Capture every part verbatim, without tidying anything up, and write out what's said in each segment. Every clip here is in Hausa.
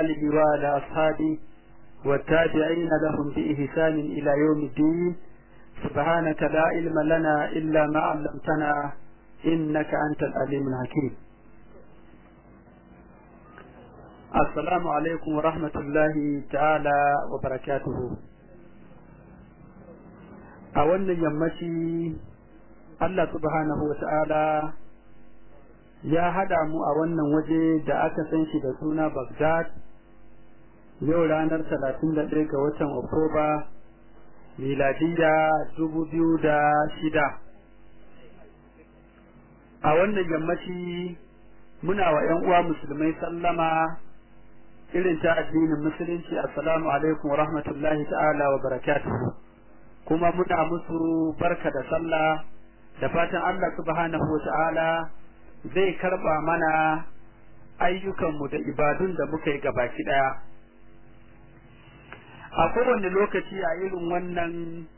آله وعلى أصحابه والتابعين لهم بإحسان إلى يوم الدين. سبحانك لا علم لنا إلا ما علمتنا إنك أنت العليم الحكيم. السلام عليكم ورحمة الله تعالى وبركاته. أولا يمشي الله سبحانه وتعالى ya haɗa mu a wannan waje da aka san shi da suna Baghdad yau ranar talatin da ɗaya ga watan Oktoba miladiyya dubu biyu da shida. A wannan yammaci muna wa ‘yan uwa musulmai sallama irin ta addinin musulunci, assalamu alaikum wa rahmatullahi ta'ala wa barakatuhu, kuma muna musu barka da sallah da fatan Allah subhanahu wa ta'ala zai karba mana ayyukanmu da ibadun da muka yi gabaki daya. A kowane lokaci a irin wannan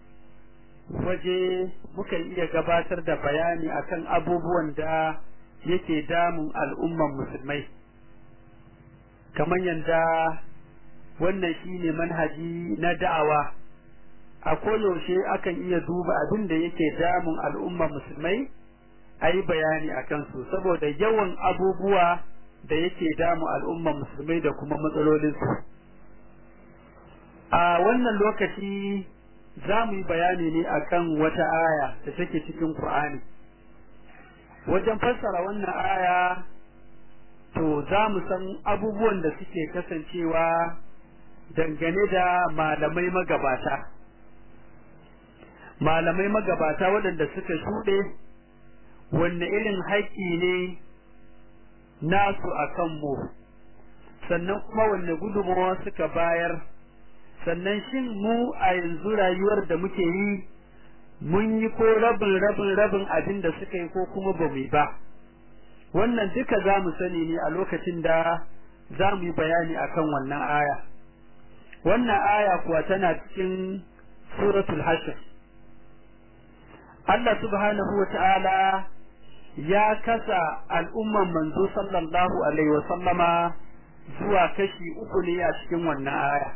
waje muka iya gabatar da bayani akan abubuwan da yake damun al'umman musulmai, kamar yadda wannan shine manhaji na da'awa. A koyaushe akan iya duba abin da yake damun al'umman musulmai a yi bayani a kansu, saboda yawan abubuwa da yake damu al'umman musulmai da kuma matsalolinsu. A wannan lokaci za mu yi bayani ne akan wata aya da take cikin Qur'ani. Wajen fassara wannan aya to za mu san abubuwan da suke kasancewa dangane da malamai magabata malamai magabata waɗanda suka shuɗe, wanne irin haƙƙi ne nasu a kanmu, sannan kuma wanne gudunmawa suka bayar, sannan shin mu a yanzu rayuwar da muke yi mun yi ko rabin rabin rabin abin da suka yi ko kuma ba mu yi ba. Wannan duka za mu sani ne a lokacin da za mu yi bayani akan wannan aya. Wannan aya kuwa tana cikin suratul Hashr. Allah subhanahu wa ta'ala ya kasa al'umman manzo sallallahu alaihi wa sallama zuwa kashi uku ne a cikin wannan aya.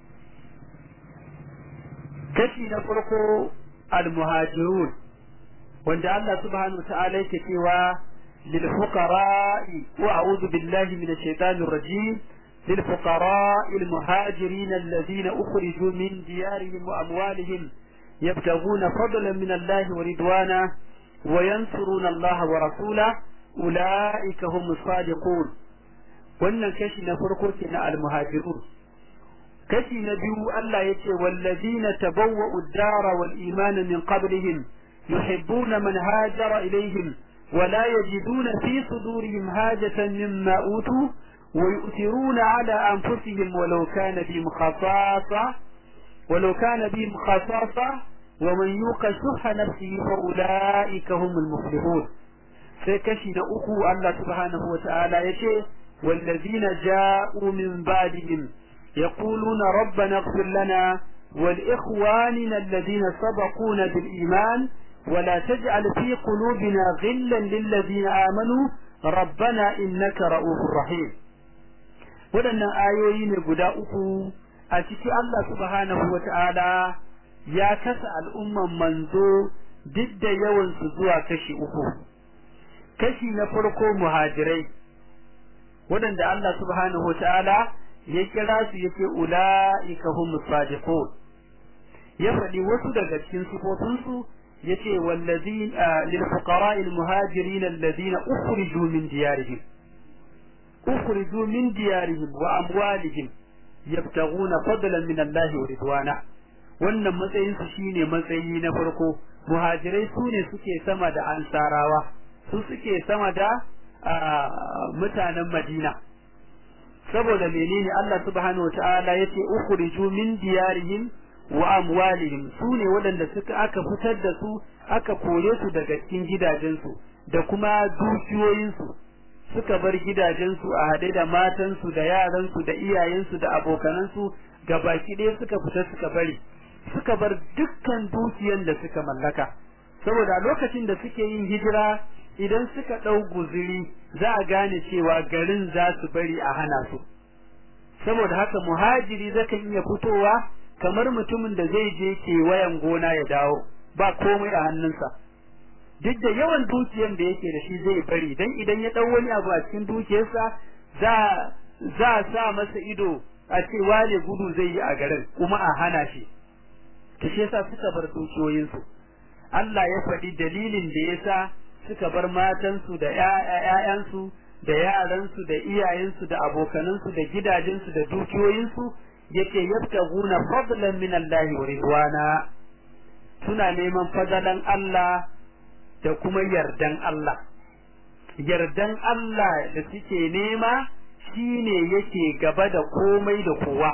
Kashi na farko al-muhajirun, wanda Allah subhanahu wa ta'ala yake cewa lil fuqara'i wa a'udhu billahi minash shaitanir rajim lil fuqara'i al muhajirin alladhina ukhriju min diyarihim wa amwalihim يبتغون فضلا من الله ورضوانا وينصرون الله ورسوله أولئك هم الصادقون. wannan kashi na farko ke na almuhajirun. Kashi na biyu Allah ya ce wallazina tabawwa'u ad-dara wal imana min qablihim yuhibbuna man hajara ilayhim wa la yajiduna fi sudurihim hajatan mimma utu wa yu'thiruna ala anfusihim walau kana bihim khasasa ولو كان بهم خصاصة ومن يوق شح نفسه فأولئك هم المفلحون. سيكشن أخو الله سبحانه وتعالى يشي والذين جاءوا من بعدهم يقولون ربنا اغفر لنا ولإخواننا الذين سبقونا بالإيمان ولا تجعل في قلوبنا غلا للذين آمنوا ربنا إنك رؤوف رحيم. ولنا آيوين قداء أخو a ciki Allah subhanahu wa ta'ala ya kasa al'umman manzo duk da yawansu zuwa kashi uku. Kashi na farko muhajirai, waɗanda Allah subhanahu wa ta'ala ya kira su yake ula'ika humus sadiqun. Ya faɗi wasu daga cikin sifofinsu yace wallazina lil fuqara'il muhajirin allazina ukhriju min diyarihim ukhriju min diyarihim wa amwalihim yabtaguna fadlan min Allah wa ridwana. Wannan matsayin su shine matsayi na farko. Muhajirai su ne suke sama da ansarawa, su suke sama da mutanen Madina. Saboda menene Allah subhanahu wataala yace ukhriju min diyarihim wa amwalihim, su ne waɗanda suka aka fitar da su aka kore su daga cikin gidajensu da kuma dukiyoyinsu, suka bar gidajensu a haɗe da matansu da yaransu da iyayensu da abokanansu gabaki ɗaya suka fita suka bari suka bar dukkan dukiyan da suka mallaka. Saboda lokacin da suke yin hijira idan suka ɗau guziri za a gane cewa garin za su bari a hana su, saboda haka muhajiri zakan iya fitowa kamar mutumin da zai je kewayen gona ya dawo ba komai a hannunsa duk da yawan dukiyar da yake da shi zai bari dan idan ya dau wani abu a cikin dukiyarsa za za sa masa ido a ce wane gudu zai yi a garin kuma a hana shi to shi yasa suka bar dukiyoyinsu Allah ya faɗi dalilin da yasa suka bar matansu da ƴaƴansu da yaransu da iyayensu da abokanansu da gidajensu da dukiyoyinsu yake yabtaguna fadlan min Allah wa ridwana suna neman fadalan Allah da kuma yardan Allah yardan Allah da suke nema shine yake gaba da komai da kowa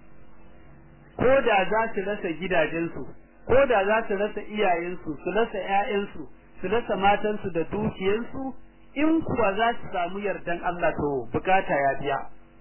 ko da za su rasa gidajensu ko da za su rasa iyayensu su rasa ƴaƴansu su rasa matansu da dukiyansu in kuwa za su samu yardan Allah to bukata ya biya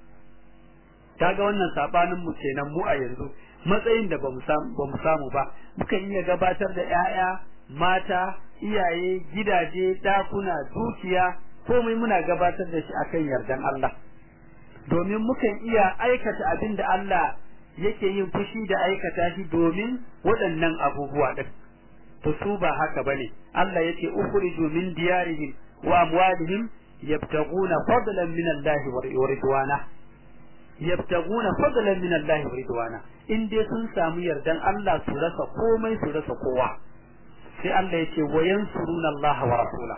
kaga wannan sabanin mu kenan mu a yanzu matsayin da bamu samu bamu samu ba muka iya gabatar da ƴaƴa mata iyaye gidaje dakuna dukiya komai muna gabatar da shi akan yardan Allah domin mukan iya aikata abin da Allah yake yin fushi da aikata shi domin waɗannan abubuwa din to su ba haka bane Allah yake ukhriju min diyarihim wa amwalihim yabtaguna fadlan min Allah wa ridwana yabtaguna fadlan min Allah wa ridwana in dai sun samu yardan Allah su rasa komai su rasa kowa sai Allah yake wayansuruna Allah wa rasula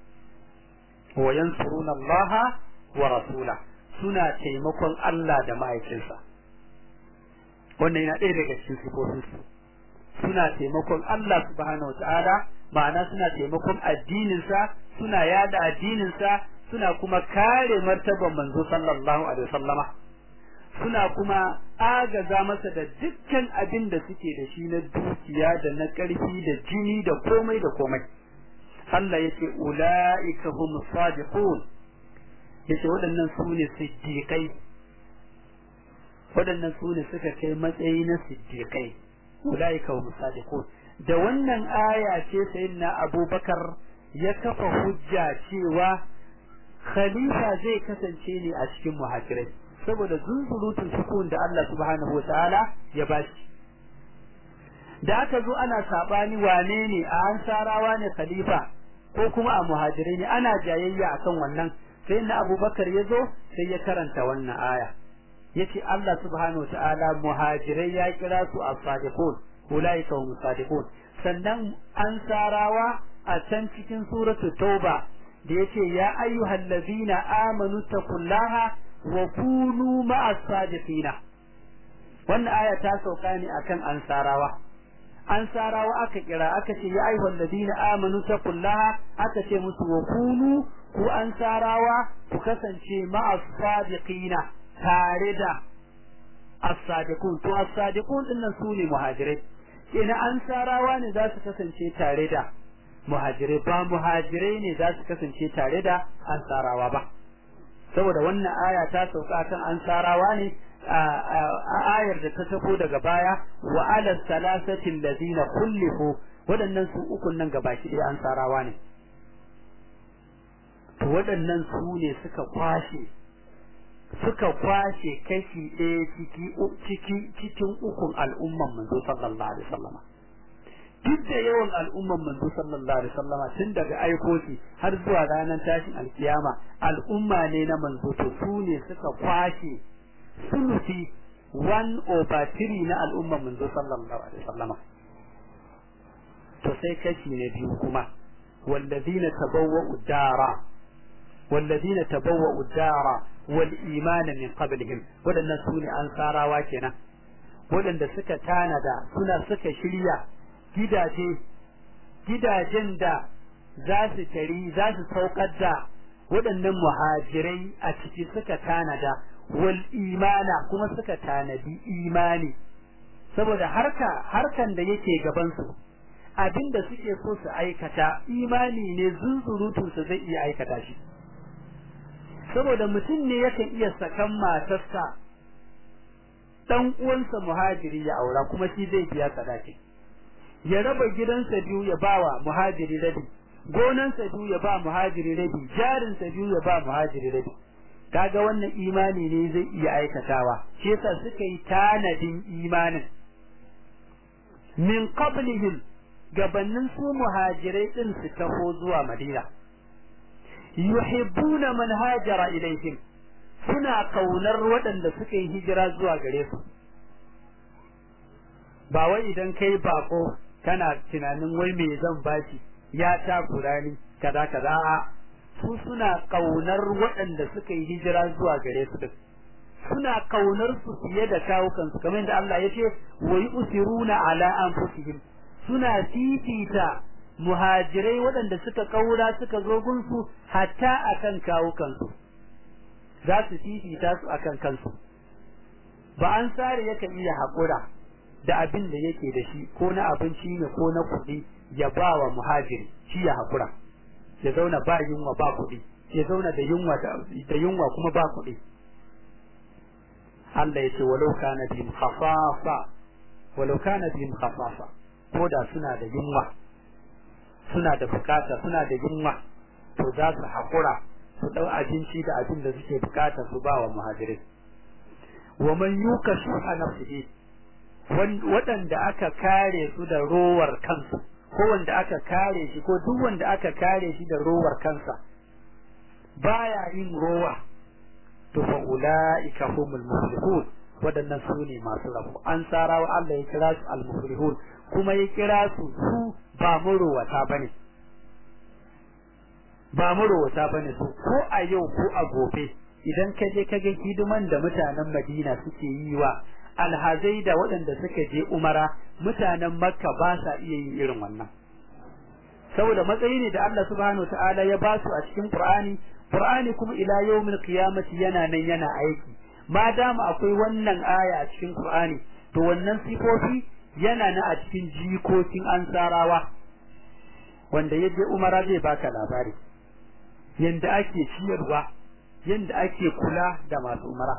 wayansuruna Allah wa rasula suna taimakon Allah da ma'aikinsa wannan yana ɗaya daga cikin sifofinsu suna taimakon Allah subhanahu wataala ma'ana suna taimakon addininsa suna yada addininsa suna kuma kare martaban manzo sallallahu alaihi wasallama suna kuma agaza masa da dukkan abin da suke da shi na dukiya da na ƙarfi da jini da komai da komai Allah yace ulaika hum sadiqun yace waɗannan su ne siddiqai waɗannan su ne suka kai matsayi na siddiqai ulaika hum sadiqun da wannan aya ce sayyidina Abubakar ya kafa hujja cewa khalifa zai kasance ne a cikin muhajirai saboda zunzurutun sukun da Allah subhanahu wataala ya bashi da aka zo ana sabani wane ne a ansarawa ne khalifa ko kuma a muhajirai ne ana jayayya akan wannan sai na Abubakar ya zo sai ya karanta wannan aya yace Allah subhanahu wataala muhajirai ya kira su as-sadiqun ulaika hum sadiqun sannan ansarawa a can cikin suratul tauba da yace ya ayyuhallazina amanu taqullaha wa kunu ma'as sadiqina wannan aya ta sauka ne akan ansarawa ansarawa aka kira aka ce ya ayyuhal ladina amanu taqullaha aka ce musu wa kunu ku ansarawa ku kasance ma'as sadiqina tare da as-sadiqun to as-sadiqun dinnan sune muhajirai kenan ansarawa ne za su kasance tare da muhajirai ba muhajirai ne za su kasance tare da ansarawa ba saboda wannan aya ta sauka kan ansarawa ne a ayar da ta tafi daga baya wa ala salasati allazina kullifu wadannan su ukun nan gabaki dai ansarawa ne to wadannan su ne suka kwashe suka kwashe kashi ɗaya ciki ciki cikin ukun al'umman manzo sallallahu alaihi wasallam duk da yawan al'umman manzo sallallahu alaihi wasallam tun daga aikoki har zuwa ranar tashin alkiyama al'umma ne na manzo to su ne suka kwashe sulusi one over three na al'umman manzo sallallahu alaihi wasallam to sai kashi ne biyu kuma wallazina tabawwa'u dara wallazina tabawwa'u dara wal imana min qablihim wadannan su ne ansarawa kenan wadanda suka tanada suna suka shirya gidaje gidajen da za su tari za su saukar da waɗannan muhajirai a ciki suka tanada wal imana kuma suka tanadi imani saboda harka harkan da yake gaban su abinda suke so su aikata imani ne zunzurutun su zai iya aikata shi saboda mutum ne yakan iya sakan matarsa dan uwansa muhajiri ya aura kuma shi zai biya sadaki ya raba gidansa biyu ya bawa muhajiri rabi gonansa biyu ya ba muhajiri rabi jarinsa biyu ya ba muhajiri rabi kaga wannan imani ne zai iya aikatawa shi yasa suka yi tanadin imanin min qablihim gabanin su muhajirai din su taho zuwa Madina yuhibbuna man hajara ilaihim suna kaunar waɗanda suka yi hijira zuwa gare su ba wai idan kai bako kana tunanin wai me zan bashi ya takura ni kaza kaza su suna kaunar waɗanda suka yi hijira zuwa gare su din suna kaunar su fiye da kawukan su kamar yadda Allah ya ce wa yusiruna ala anfusihim suna fifita muhajirai waɗanda suka kaura suka zo gunsu hatta akan kawukan su za su fifita su akan kansu ba an sare yakan iya haƙura da abin da yake da shi ko na abinci ne ko na kuɗi ya ba wa muhajiri shi ya haƙura ya zauna ba yunwa ba kuɗi ya zauna da yunwa da yunwa kuma ba kuɗi Allah ya ce walau kana bihim khafafa walau kana bihim khafafa ko da suna da yunwa suna da bukata suna da yunwa to za su haƙura su ɗau abinci da abin da suke bukata su ba wa muhajirai wa man yuka shuha nafsihi waɗanda aka kare su da rowar kansu ko wanda aka kare shi ko duk wanda aka kare shi da rowar kansa baya yin rowa to fa ulaika humul muflihun waɗannan su ne masu rabo an sarawa Allah ya kira su al muflihun kuma ya kira su su ba murowata bane ba murowata bane su ko a yau ko a gobe idan ka je ka ga hidiman da mutanen Madina suke yi wa alhazai da waɗanda suka je umara mutanen Makka ba sa iya yin irin wannan saboda matsayi ne da Allah subhanahu wataala ya ba su a cikin Qur'ani Qur'ani kuma ila yawmil qiyamati yana nan yana aiki ma dama akwai wannan aya a cikin Qur'ani to wannan sifofi yana nan a cikin jikokin ansarawa wanda yaje umara zai baka labari yanda ake ciyarwa yanda ake kula da masu umara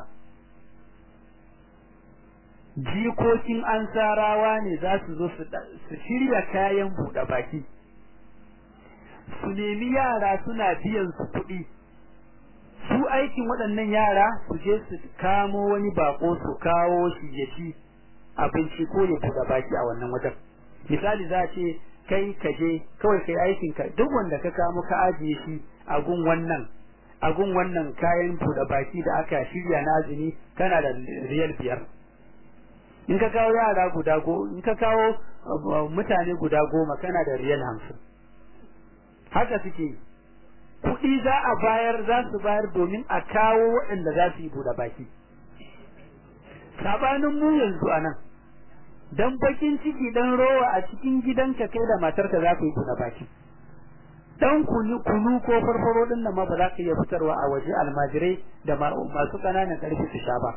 jikokin ansarawa ne za su zo su shirya kayan buɗe baki su nemi yara suna biyan su kuɗi su aikin waɗannan yara su je su kamo wani bako su kawo shi ya ci abinci ko ya buɗe baki a wannan wajen misali za a ce kai ka je kawai kai aikin ka duk wanda ka kamo ka ajiye shi a gun wannan a gun wannan kayan buɗe baki da aka shirya na azumi kana da riyal biyar in ka kawo yara guda go in ka kawo mutane guda goma kana da riyal hamsin haka suke kuɗi za a bayar za su bayar domin a kawo waɗanda za su yi buɗe baki sabanin mu yanzu anan dan bakin ciki dan rowa a cikin gidanka kai da matarka za ku yi buɗe baki dan kunu kunu ko farfaro din nan ma ba za ka iya fitarwa a waje almajirai da masu ƙananan ƙarfi su sha ba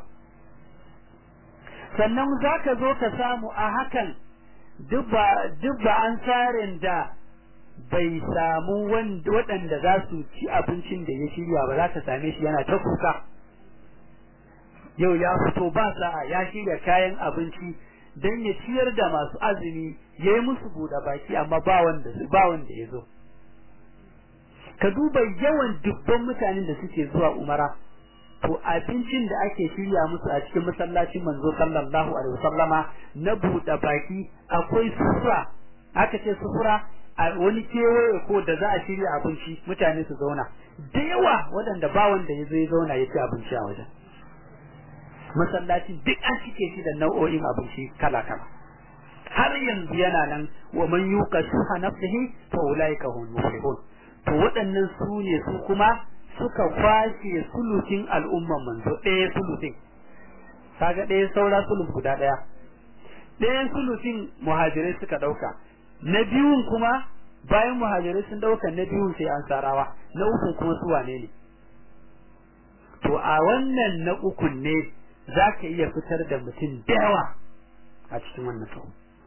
sannan za ka zo ka samu a hakan duk ba an tsarin da bai samu waɗanda za su ci abincin da ya shirya ba za ka same shi yana ta kuka yau ya fito ba sa'a ya shirya kayan abinci don ya ciyar da masu azumi ya yi musu buɗe baki amma ba wanda ba wanda ya zo ka duba yawan dubban mutanen da suke zuwa umara to abincin da ake shirya musu a cikin masallacin manzo sallallahu alaihi wasallama na buɗe baki akwai sufura aka ce sufura a wani kewaye ko da za a shirya abinci mutane su zauna da yawa waɗanda ba wanda ya zo ya zauna ya ci abinci a wajen masallacin duk an cike shi da nau'o'in abinci kala kala har yanzu yana nan wa man yuqa shuha nafsihi fa ulaika hum muflihun to waɗannan su ne su kuma suka kwashe sulutin al'umman manzo ɗaya sulutin kaga ɗaya saura sulus guda ɗaya ɗayan sulutin muhajirai suka ɗauka na biyun kuma bayan muhajirai sun ɗauka na biyun sai an sarawa na ukun kuma su wane ne to a wannan na ukun ne za ka iya fitar da mutum da yawa a cikin wannan sau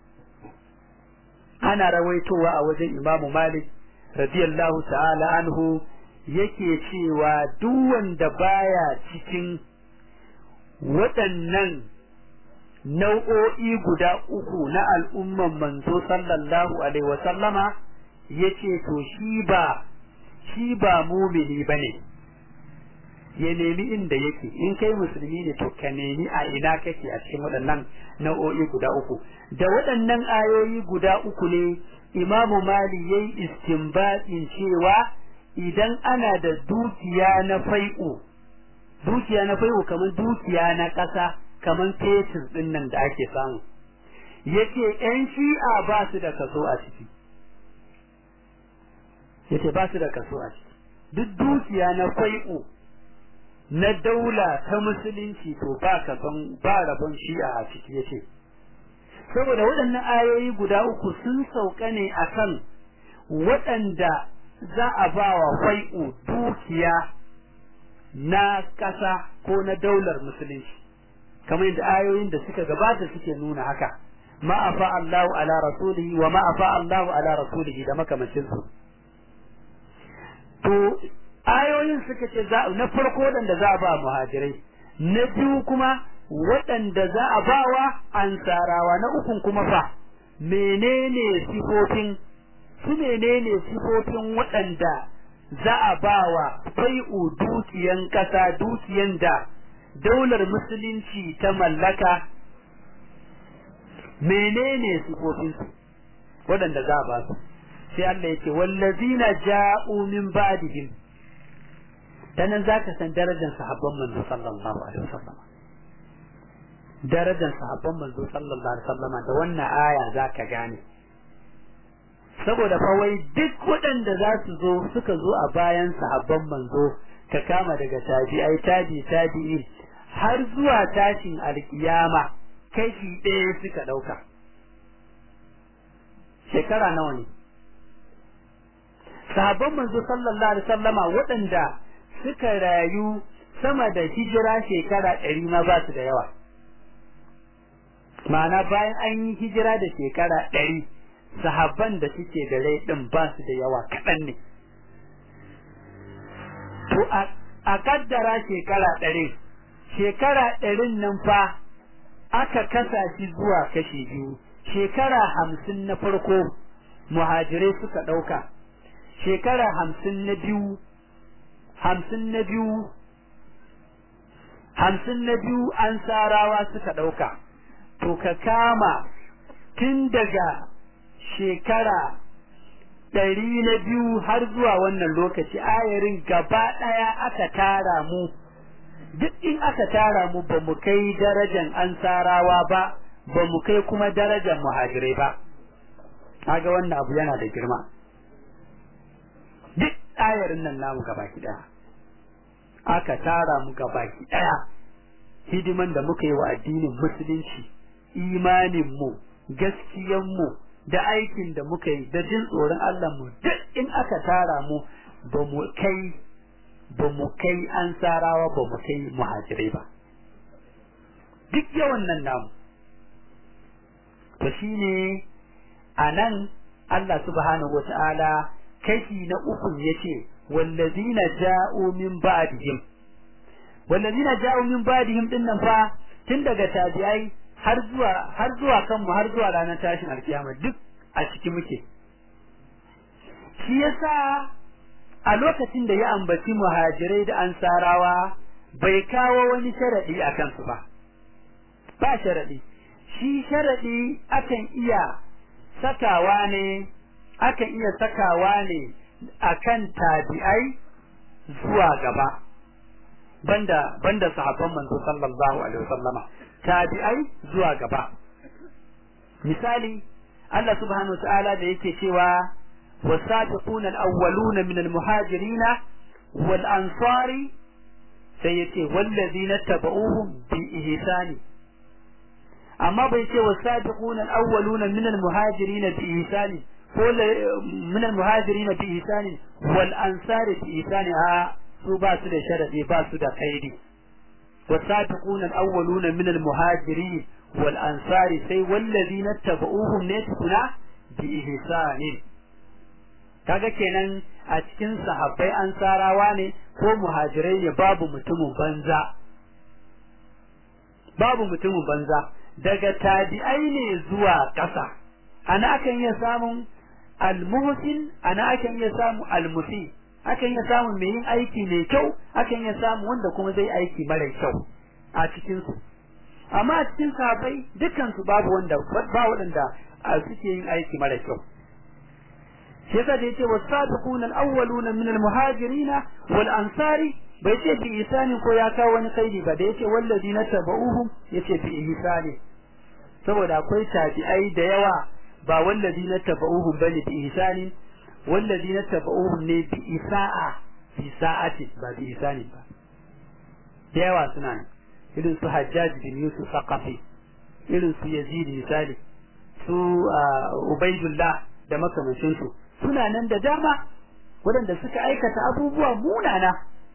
ana rawaitowa a wajen imamu malik radiyallahu ta'ala anhu yake cewa duk wanda baya cikin waɗannan nau'o'i guda uku na al'umman manzo sallallahu alaihi wa sallama yace to shi ba shi ba mumini bane ya nemi inda yake. In kai musulmi ne to ka nemi a ina kake a cikin waɗannan nau'o'i guda uku. Da waɗannan ayoyi guda uku ne Imamu Mali yayi istinbatin cewa idan ana da dukiya na fai'u dukiya na fai'u kamar dukiya na ƙasa kamar fetur ɗin nan da ake samu, yake ƴan shi'a ba su da kaso a ciki, yake ba su da kaso a ciki. Duk dukiya na fai'u na daula ta musulunci to ba kason ba rabon shi'a a ciki yace, saboda waɗannan ayoyi guda uku sun sauka ne akan waɗanda za a ba wa fai'u dukiya na ƙasa ko na daular musulunci, kamar yadda ayoyin da suka gabata suke nuna haka, ma afa Allahu ala rasulihi wa ma afa Allahu ala rasulihi da makamancin su. To ayoyin suka ce za na farko waɗanda za a ba muhajirai, na biyu kuma waɗanda za a ba wa ansarawa, na ukun kuma fa menene sifofin su menene sifofin waɗanda za a ba wa fai'u dukiyan ƙasa, dukiyan da daular musulunci ta mallaka, menene sifofin su waɗanda za a ba su. sai Allah yake wallazina ja'u min ba'dihim, dan nan zaka san darajar sahabban manzo sallallahu alaihi wasallam, darajar sahabban manzo sallallahu alaihi wasallam da wannan aya zaka gane. Saboda fa wai duk waɗanda za su zo suka zo a bayan sahabban manzo, ka kama daga tabi'ai tabi tabi'i har zuwa tashin alkiyama, kashi ɗaya suka ɗauka. Shekara nawa ne sahabban manzo sallallahu alaihi wasallama waɗanda suka rayu sama da hijira shekara ɗari ma ba su da yawa. Ma'ana bayan an yi hijira da shekara ɗari, sahabban da suke da rai ɗin ba su da yawa, kaɗan ne. To a kaddara shekara ɗari, shekara ɗarin nan fa aka kasa shi zuwa kashi biyu. Shekara hamsin na farko muhajirai suka ɗauka, shekara hamsin na biyu hamsin na biyu hamsin na biyu ansarawa suka ɗauka. To ka kama tun daga shekara ɗari na biyu har zuwa wannan lokaci, ayarin gaba ɗaya aka tara mu, duk in aka tara mu ba mu kai darajan ansarawa ba, ba mu kai kuma darajan muhajirai ba. Kaga wannan abu yana da girma. Duk ayarin nan namu gabaki ɗaya aka tara mu gabaki ɗaya, hidiman da muka yi wa addinin musulunci, imanin mu, gaskiyan mu, da aikin da muka yi, da jin tsoron Allah mu, duk in aka tara mu ba mu kai ba mu kai ansarawa, ba mu kai muhajirai ba, duk yawan nan namu. To shine anan Allah subhanahu wata'ala kashi na uku yace wallazina ja'u min ba'dihim, wallazina ja'u min ba'dihim din nan fa tun daga tabi'ai har zuwa har zuwa kanmu har zuwa ranar tashin alkiyama duk a ciki muke. Shi yasa a lokacin da ya ambaci muhajirai da ansarawa bai kawo wani sharadi a kansu ba, ba sharadi. Shi sharadi akan iya sakawa ne akan iya sakawa ne akan tabi'ai zuwa gaba, banda banda sahabban manzo sallallahu alaihi wasallama, tabi'ai zuwa gaba. Misali Allah subhanahu wa ta'ala da yake cewa wasabiquna al-awwaluna min al-muhajirin wal ansari, sai yace wallazina tabauhum bi ihsani, amma bai ce wasabiquna al-awwaluna min al-muhajirin bi ihsani ko min al-muhajirin bi ihsani wal ansari bi ihsani, a su ba su da sharadi, ba su da kaidi. wasabiquna al-awwaluna min al-muhajirin wal ansari, sai wallazina tabauhum ne tukuna bi ihsani. Kaga kenan a cikin sahabbai ansarawa ne ko muhajirai ne, babu mutumin banza, babu mutumin banza. Daga tabi'ai ne zuwa ƙasa, ana akan iya samun al-muhsin, ana akan iya samu al-musi, akan iya samun mai yin aiki mai kyau akan iya samun wanda kuma zai aiki mara kyau a cikin su amma a cikin sahabbai dukkan su babu wanda ba waɗanda suke yin aiki mara kyau shi yasa da yace wasabiquna al-awwaluna min al-muhajirin wal ansari bai ce bi ihsani ko ya kawo wani kaidi ba da yace walladina tabauhum yace bi ihsani saboda akwai tabi'ai da yawa ba walladina tabauhum bane bi ihsani walladina tabauhum ne bi isa'a bi sa'ati ba bi ihsani ba da yawa suna nan irin su Hajjaj bin Yusuf Saqafi irin su Yazid misali su Ubaydullah da makamancin su suna nan da dama waɗanda suka aikata abubuwa munana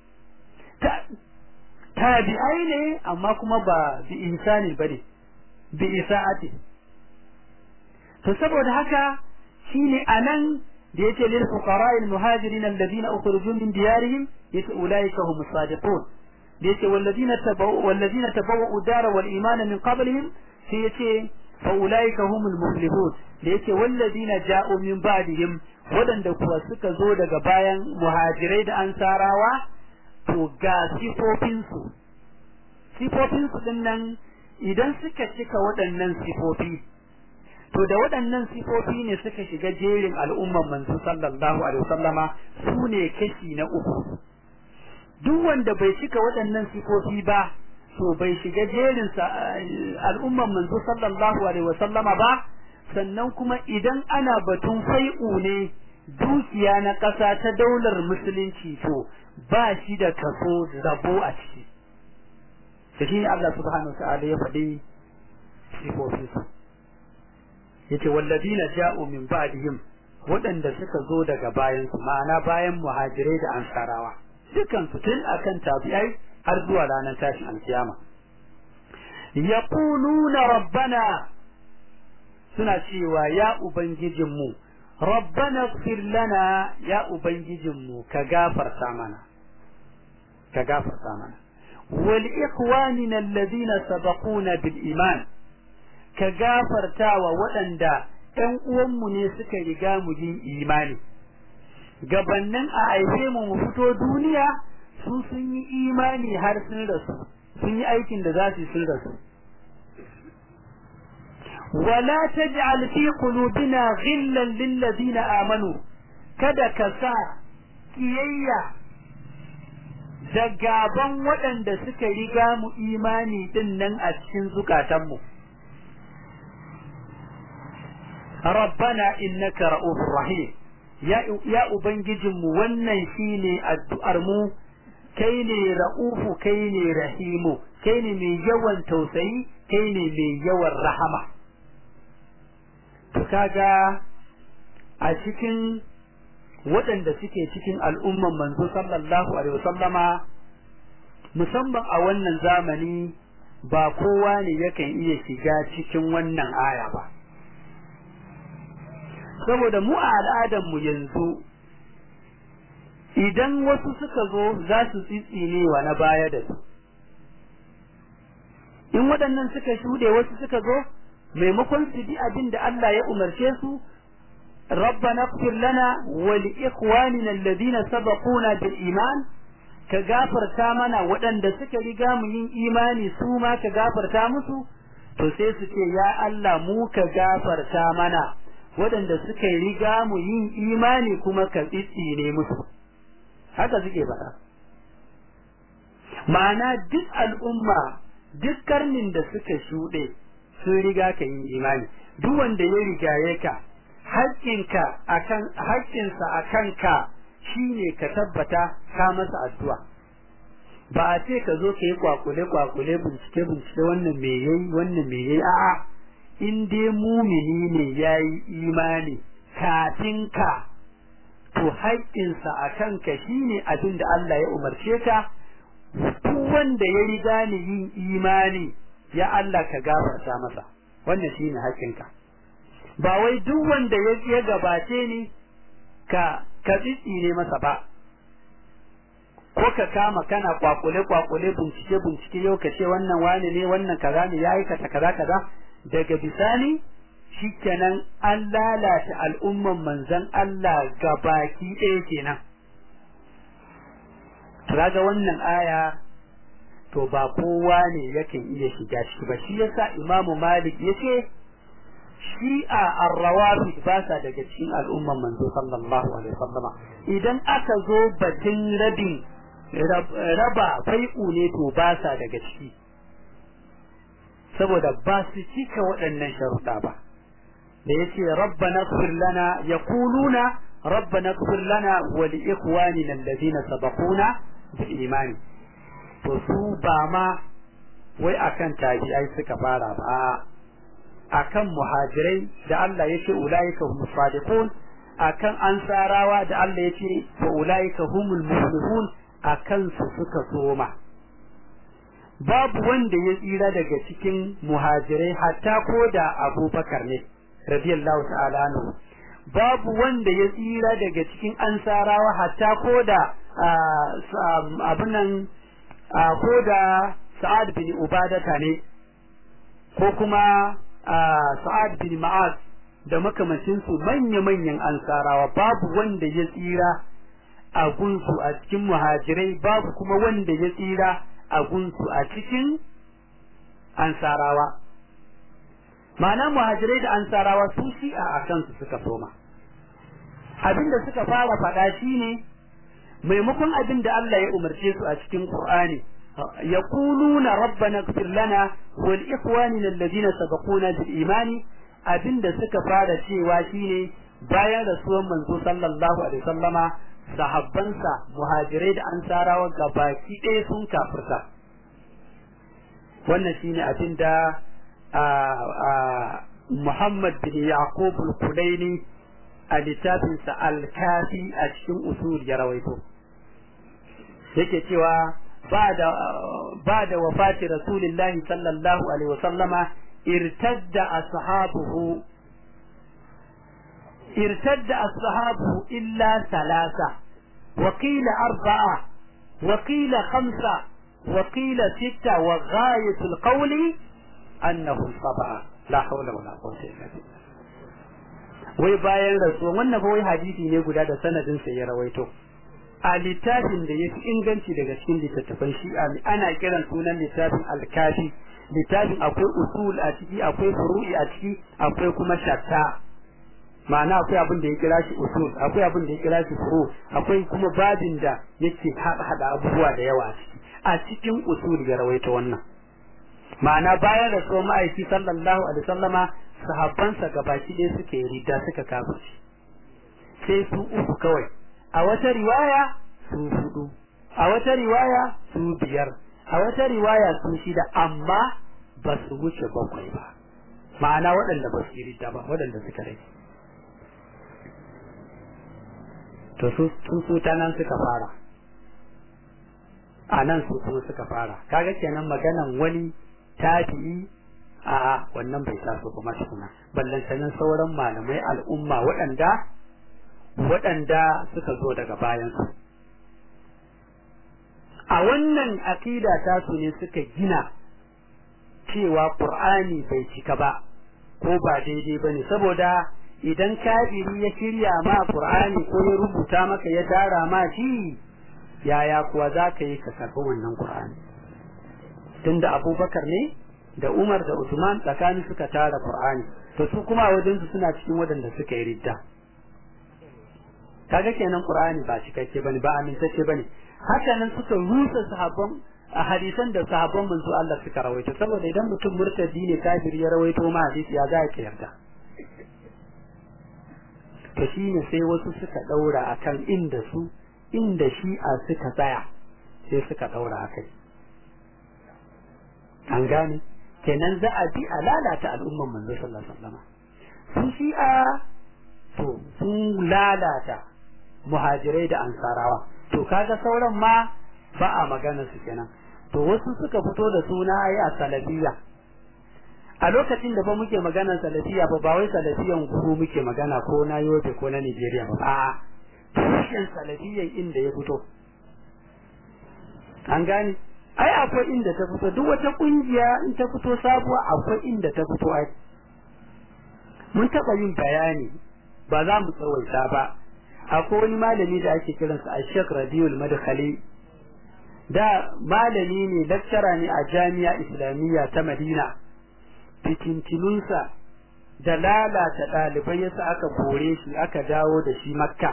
tabi'ai ne amma kuma ba bi insani bane bi isa'ati to saboda haka shine anan da yace lil fuqara'il muhajirin alladhina ukhrijoo min diyarihim yace ulaika humus sadiqun da yace walladhina tabawu walladhina tabawwa'u dara wal imana min qablihim sai yace fa ulaika humul muflihun da yace walladhina ja'u min ba'dihim wadanda kuwa suka zo daga bayan muhajirai da ansarawa to ga sifofinsu sifofinsu din nan idan suka cika waɗannan sifofi to da waɗannan sifofi ne suka shiga jerin al'umman manzo sallallahu alaihi wasallama su ne kashi na uku duk wanda bai cika waɗannan sifofi ba to bai shiga jerin al'umman manzo sallallahu alaihi wasallama ba sannan kuma idan ana batun fai'u ne dukiya na ƙasa ta daular musulunci to ba shi da kaso rabo a ciki da shi Allah subhanahu ta'ala ya faɗi sifofinsu yace walladina ja'u min ba'dihim waɗanda suka zo daga bayan su ma'ana bayan muhajirai da ansarawa dukan su tun akan tabi'ai har zuwa ranar tashin alkiyama yaquluna rabbana suna cewa ya ubangijinmu rabbana ighfir lana ya ubangijinmu ka gafarta mana ka gafarta mana wal ikhwanina alladhina sabaquna bil iman ka gafarta wa waɗanda ɗan uwanmu ne suka riga mu yin imani gabannin a aife mu mu fito duniya su sun yi imani har sun rasu sun yi aikin da za su sun rasu wala taj'al fi qulubina ghillan lil ladina amanu kada ka sa kiyayya da gaban waɗanda suka riga mu imani din nan a cikin zukatanmu rabbana innaka ra'ufur rahim ya ya ubangijinmu wannan shine addu'ar mu kai ne ra'ufu kai ne rahimu kai ne mai yawan tausayi kai ne mai yawan rahama to kaga a cikin waɗanda suke cikin al'umman manzo sallallahu alaihi wasallama musamman a wannan zamani ba kowa ne yakan iya shiga cikin wannan aya ba saboda mu a al'adar mu yanzu idan wasu suka zo za su tsitsine wa na baya da su in waɗannan suka shuɗe wasu suka zo maimakon su bi abin da Allah ya umarce su ربنا اغفر لنا ولإخواننا الذين سبقونا بالإيمان كغافر تامنا ودن da suka riga mu yin imani su ma ka gafarta musu to sai su ce ya Allah mu ka gafarta mana wadanda suka riga mu yin imani kuma ka tsitsine musu haka suke faɗa ma'ana duk al'umma duk karnin da suka shuɗe sun riga ka yin imani duk wanda ya rigaye ka haƙƙinka akan haƙƙinsa akan ka shine ka tabbata ka masa addu'a ba a ce ka zo ka yi kwakule kwakule bincike bincike wannan me yayi wannan me yayi a'a in dai mumini ne yayi imani kafin ka to haƙƙinsa akan ka shine abin da Allah ya umarce ka duk wanda ya riga ni yin imani ya Allah ka gafarta masa wannan shine haƙƙinka ba wai duk wanda ya gabace ni ka ka ne masa ba ko ka kama kana kwakule kwakule bincike bincike yau ka ce wannan wani ne wannan kaza ne ya aikata kaza kaza daga bisani shikenan an lalata al'umman manzon Allah gabaki ɗaya kenan kaga wannan aya to ba kowa ne yakan iya shiga ciki ba shi yasa Imam Malik yace shi'a ar-rawafid ba sa daga cikin al'umman manzo sallallahu alaihi wasallam idan aka zo batun rabin raba fai'u ne to ba sa daga ciki saboda ba su cika waɗannan sharuɗa ba da yace rabbana ighfir lana yaquluna rabbana ighfir lana wa li ikhwanina alladhina sabaquna bil iman to su ba ma wai akan tabi'ai suka fara ba akan muhajirai da Allah yace ulaika humus sadiqun akan ansarawa da Allah yace wa ulaika humul muflihun akan su suka soma babu wanda ya tsira daga cikin muhajirai hatta ko da Abubakar ne radiyallahu ta'ala anhu babu wanda ya tsira daga cikin ansarawa hatta ko da abunan ko da Sa'ad bin Ubadata ne ko kuma Sa'ad bin Ma'az da makamancin su manya-manyan ansarawa babu wanda ya tsira a gunsu a cikin muhajirai babu kuma wanda ya tsira a gunsu a cikin ansarawa ma'ana muhajirai da ansarawa su shi'a a kansu suka soma abinda suka fara faɗa shine maimakon abinda Allah ya umarce su a cikin Qur'ani yaquluna rabbana ighfir lana wa li ikhwanina alladhina sabaquna bil imani abinda suka fara cewa shine bayan rasuwan manzo sallallahu alaihi wasallama sahabbansa muhajirai da ansarawa gabaki ɗaya sun kafirta wannan shine abinda Muhammad bin Yaqub al-Kulaini a littafinsa al-Kafi a cikin usul ya rawaito yake cewa ba da wafati rasulillahi sallallahu alaihi wasallama irtadda ashabuhu ارتد أصحابه إلا ثلاثة وقيل أربعة وقيل خمسة وقيل ستة وغاية القول أنهم سبعة لا حول ولا قوة إلا بالله wai bayan rasuwa wannan kawai hadisi ne guda da sanadin sa ya rawaito a littafin da yafi inganci daga cikin littattafan shi'a ana kiran sunan littafin al-kafi littafin akwai usul a ciki akwai furu'i a ciki akwai kuma shatta ma'ana akwai abin da ya kira shi usul akwai abin da ya kira shi furu akwai kuma babin da yake hada abubuwa da yawa a cikin usul ya rawaito wannan ma'ana bayan da so ma'aiki sallallahu alaihi wasallama sahabbansa gabaki ɗaya suke rida suka kafirci sai su uku kawai a wata riwaya su hudu a wata riwaya su biyar a wata riwaya su shida amma ba su wuce bakwai ba ma'ana waɗanda ba su yi rida ba waɗanda suka rage to su su ta nan suka fara a nan su kuma suka fara kaga kenan maganan wani tabi'i a wannan bai taso kuma tukuna ballan sanin sauran malamai al'umma waɗanda waɗanda suka zo daga bayan su a wannan akida ta su ne suka gina cewa Qur'ani bai cika ba ko ba daidai bane saboda idan kafiri ya shirya ma Qur'ani ko ya rubuta maka ya tara ma shi yaya kuwa za ka yi ka karɓi wannan Qur'ani tunda Abubakar ne da Umar da Usman tsakanin suka tara Qur'ani to su kuma wajen su suna cikin wadanda suka yi ridda kaga kenan Qur'ani ba cikakke bane ba amintacce bane haka nan suka rusa sahabban a hadisan da sahabban manzo Allah suka rawaito saboda idan mutum murtadi ne kafiri ya rawaito ma hadisi ya za ka yarda to shine sai wasu suka daura akan inda su inda shi'a suka tsaya sai suka daura akai an gane kenan za a bi a lalata al'umman manzo sallallahu alaihi wasallam su shi'a to sun lalata muhajirai da ansarawa to kaga sauran ma ba a magana su kenan to wasu suka fito da suna ai a salafiyya a lokacin da ba muke maganar salafiya ba ba wai salafiyan guru muke magana ko na Yobe ko na Nigeria ba a tushen salafiyan inda ya fito an gane ai akwai inda ta fito duk wata kungiya in ta fito sabuwa akwai inda ta fito ai mun taba yin bayani ba za mu tsawaita ba akwai wani malami da ake kiransa Sheikh Rabiul Madkhali da malami ne lecturer ne a jami'a islamiyya ta Madina fitintinunsa da lalata ɗalibai yasa aka kore shi aka dawo da shi Makka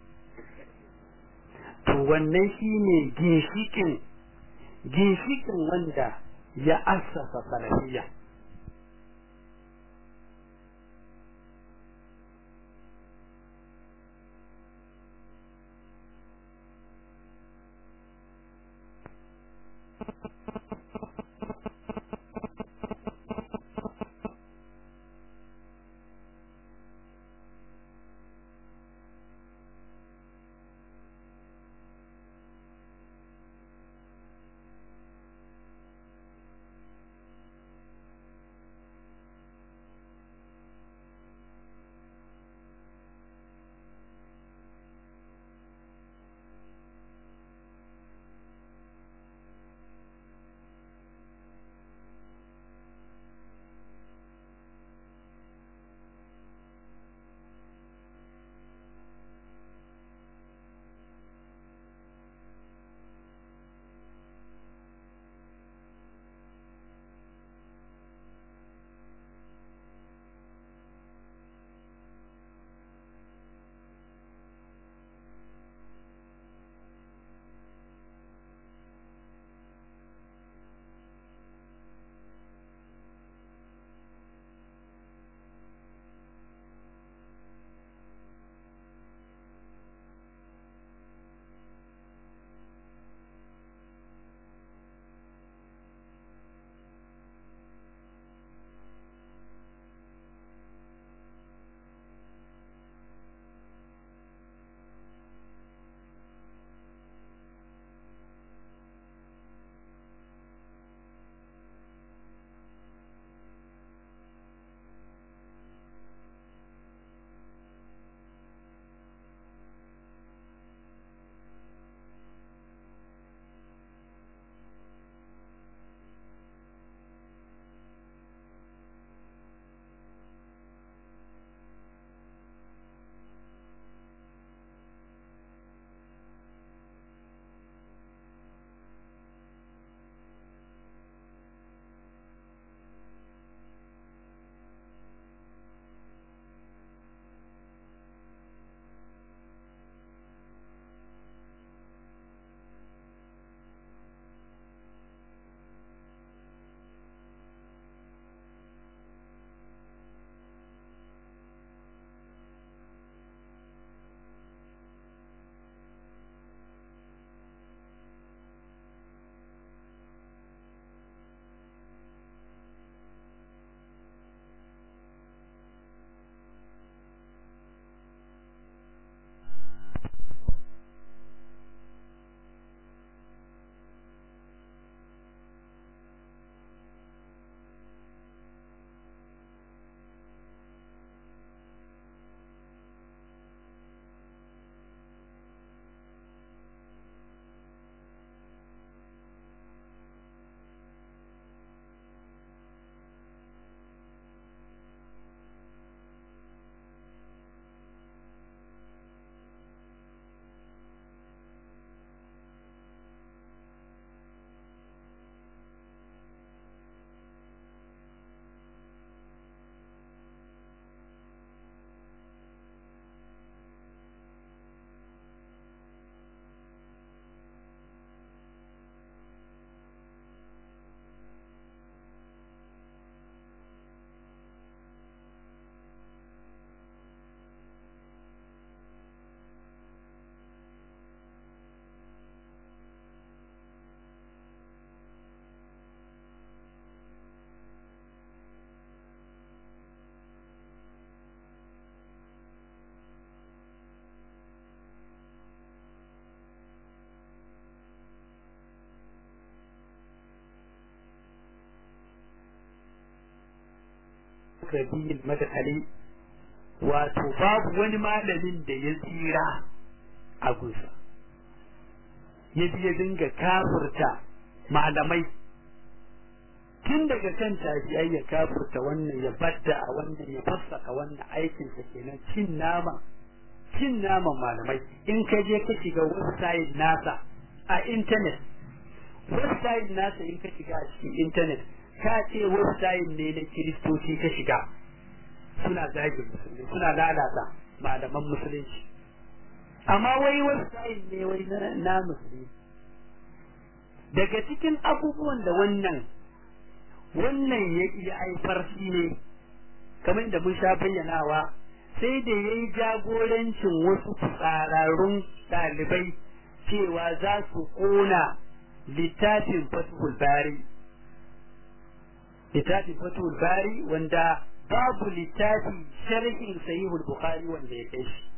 to wannan shine ginshikin ginshikin wanda ya assasa salafiyya Rabi'ul Madkhali wato babu wani malamin da ya tsira a gunsa ya biya dinga kafurta malamai tun daga kan tabi'ai ya kafurta wannan ya badda a wannan ya fassaka wannan aikin sa kenan cin nama cin naman malamai in ka je ka shiga website nasa a internet website nasa in ka shiga a cikin internet ka ce website ne na kiristoci ka shiga suna zagin musulmi suna lalata malaman musulunci amma wai website ne wai na musulmi. Daga cikin abubuwan da wannan wannan ya iya haifar shi ne kamar da mun sha bayyanawa sai da ya yi jagorancin wasu tsararrun ɗalibai cewa za su ƙona littafin Fathul Bari littafin Fathul Bari wanda babu littafi sharhin Sahihul Bukhari wanda ya kai shi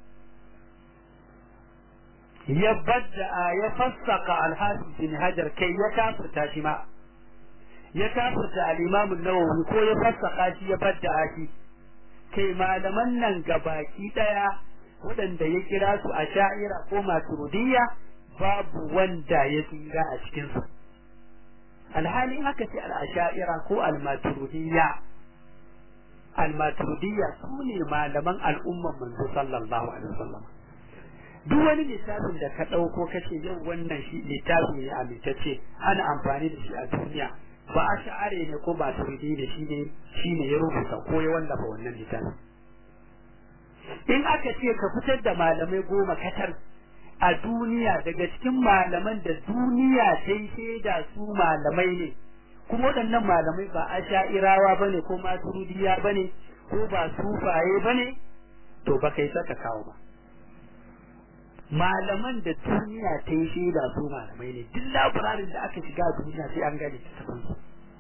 ya badda ya fassaka al-Hafiz bin Hajar kai ya kafirta shi ma ya kafirta al-Imam an-Nawawi ko ya fassaka shi ya badda shi kai malaman nan gabaki daya waɗanda ya kira su a sha'ira ko maturidiyya babu wanda ya tsira a cikin su alhali haka ce al-asha'ira ko al-maturidiyya al-maturidiyya su ne malaman al'umman manzo sallallahu alaihi wasallam. Duk wani littafin da ka ɗauko kace yau wannan shi littafi ne amintacce ana amfani da shi a duniya ba a sha'are ne ko ba turidi da shi ne shi ne ya rubuta ko ya wallafa wannan littafin. In aka ce ka fitar da malamai goma katar a duniya daga cikin malaman da duniya ta yi shaida su malamai ne kuma waɗannan malamai ba a sha'irawa ba ne ko maturidiya ba ne ko ba sufaye ba ne to ba kai saka kawo ba. Malaman da duniya ta yi shaida su malamai ne duk labararin da aka shiga duniya sai an gane ta su.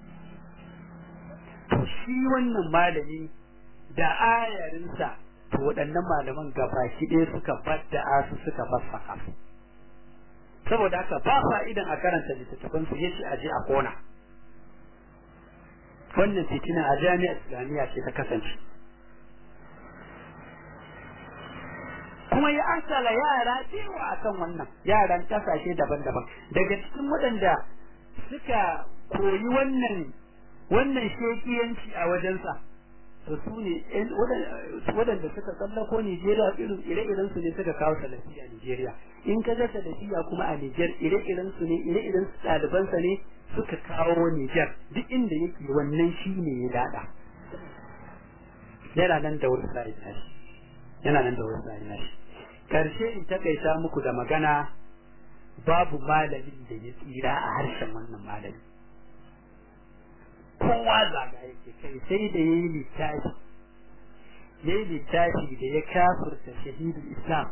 To shi wannan malami da ayarinsa to waɗannan malaman gabaki ɗaya suka badda su suka fassaka su. Saboda haka ba fa'idan a karanta littattafan su yace a je a kona. Wannan fitina a jami'ar Islamiyya ce ta kasance. Kuma ya arsala yara cewa akan wannan yaran kasashe daban-daban daga cikin waɗanda suka koyi wannan wannan shekiyanci a wajensa to su ne waɗanda suka tsallako Nigeria irin ire-iren su ne suka kawo salafiya a Nigeria in ka ga salafiya kuma a Niger ire-iren su ne ire-iren su ɗalibansa ne suka kawo Niger duk inda yake wannan shi ne ya dada yana nan da wani tsari nashi yana nan da wani tsari nashi karshe in takaita muku da magana babu malamin da ya tsira a harshen wannan malami kowa zaga yake kai sai da yayi littafi yayi littafi da ya kafirta shahidul islam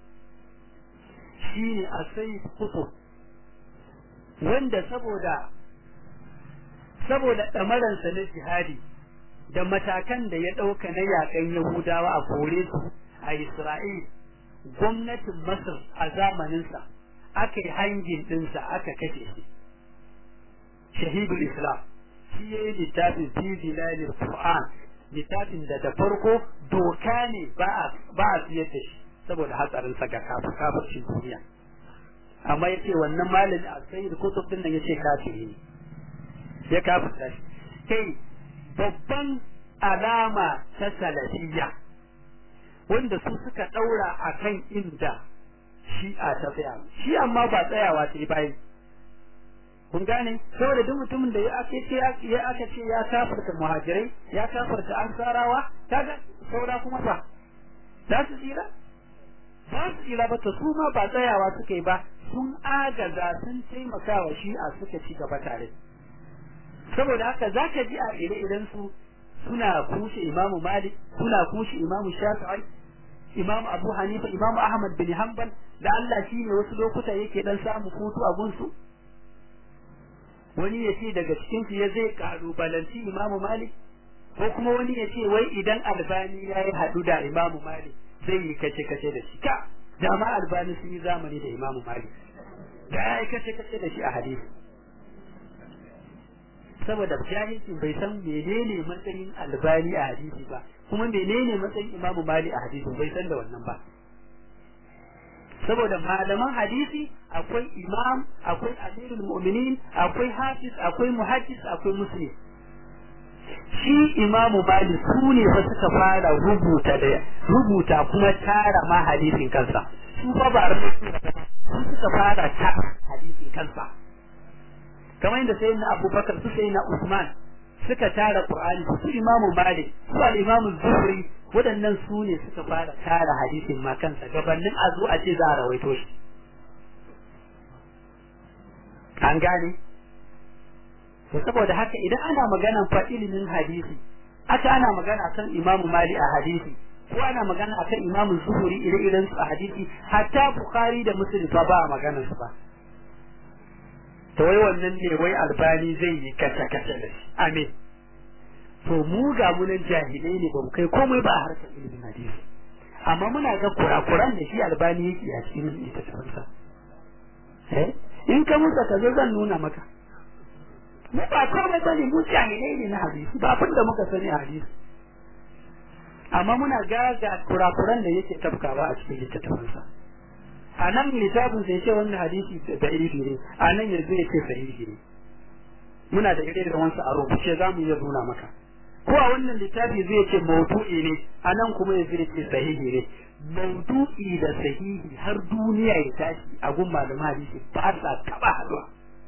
shine asai kutub wanda saboda saboda damaransa na jihadi da matakan da ya dauka na yakan yahudawa a kore su a Isra'il gwamnatin Masar a zamaninsa aka yi hangin ɗinsa aka kashe shi shahidul islam shi ya yi littafin fi zilalil Qur'an littafin da da farko doka ne ba a siyar da shi saboda hatsarinsa ga kafircin duniya amma ya ce wannan malami a sayyid kutub din nan ya ce kafiri ne ya kafirta shi kai babban alama ta salafiyya wanda su suka daura akan inda shi'a ta tsaya shi amma ba tsayawa sai bai kun gane saboda duk mutumin da ya ake ce ya aka ce ya kafirta muhajirai ya kafirta ansarawa kaga saura kuma ba za su tsira ba su tsira ba to su ma ba tsayawa suka yi ba sun agaza sun taimakawa shi'a suka ci gaba tare saboda haka zaka ji a ire-iren su suna kushe imamu malik suna kushe imamu shafi'i imamu abu hanifa imamu ahmad bin hanbal da Allah shine wasu lokuta yake dan samu hutu a gunsu wani ya ce daga cikin su ya zai kalubalanci imamu malik ko kuma wani ya ce wai idan albani ya yi haɗu da imamu malik zai yi kace kace da shi ka dama albani sun yi zamani da imamu malik da ya yi kace kace da shi a hadisi saboda jahilci bai san menene matsayin albani a hadisi ba kuma menene matsayin imamu mali a hadisi bai san da wannan ba saboda malaman hadisi akwai imam akwai amirul mu'minin akwai hafiz akwai muhaddis akwai muslim shi imamu mali su ne fa suka fara rubuta da rubuta kuma tara ma hadisin kansa su fa ba rubutu su suka fara tara hadisin kansa kamar yadda sayyidina Abubakar su sayyidina Usman suka tara Qur'ani su Imamu Malik su al-Imamu Zuhri waɗannan su ne suka fara tara hadisin ma kansa gabanin a zo a ce za a rawaito shi an gane to saboda haka idan ana magana fa ilimin hadisi aka ana magana kan Imamu Malik a hadisi ko ana magana akan Imamu Zuhri ire-iren su a hadisi hatta Bukhari da Muslim fa ba a magana su ba to wai wannan ne wai Albani zai yi kasa kasa da shi amin to mu ga mu nan jahilai ne ba mu kai komai ba a harkar ilimin hadisi amma muna ga kurakuran da shi Albani yake a cikin littattafansa eh in ka musa ka zo zan nuna maka mu ba komai ba ne mu jahilai ne na hadisi ba abin da muka sani a hadisi amma muna gaga kurakuran da yake tafkawa a cikin littattafansa a nan littafin sai ce wannan hadisi da iri ne a nan yanzu ya ce sahihi ne muna da irin da wansu a rubuce za mu iya nuna maka ko a wannan littafi zai ce mawdu'i ne a nan kuma yanzu ya ce sahihi ne mawdu'i da sahihi har duniya ya tashi a gun malaman hadisi ba sa taba haduwa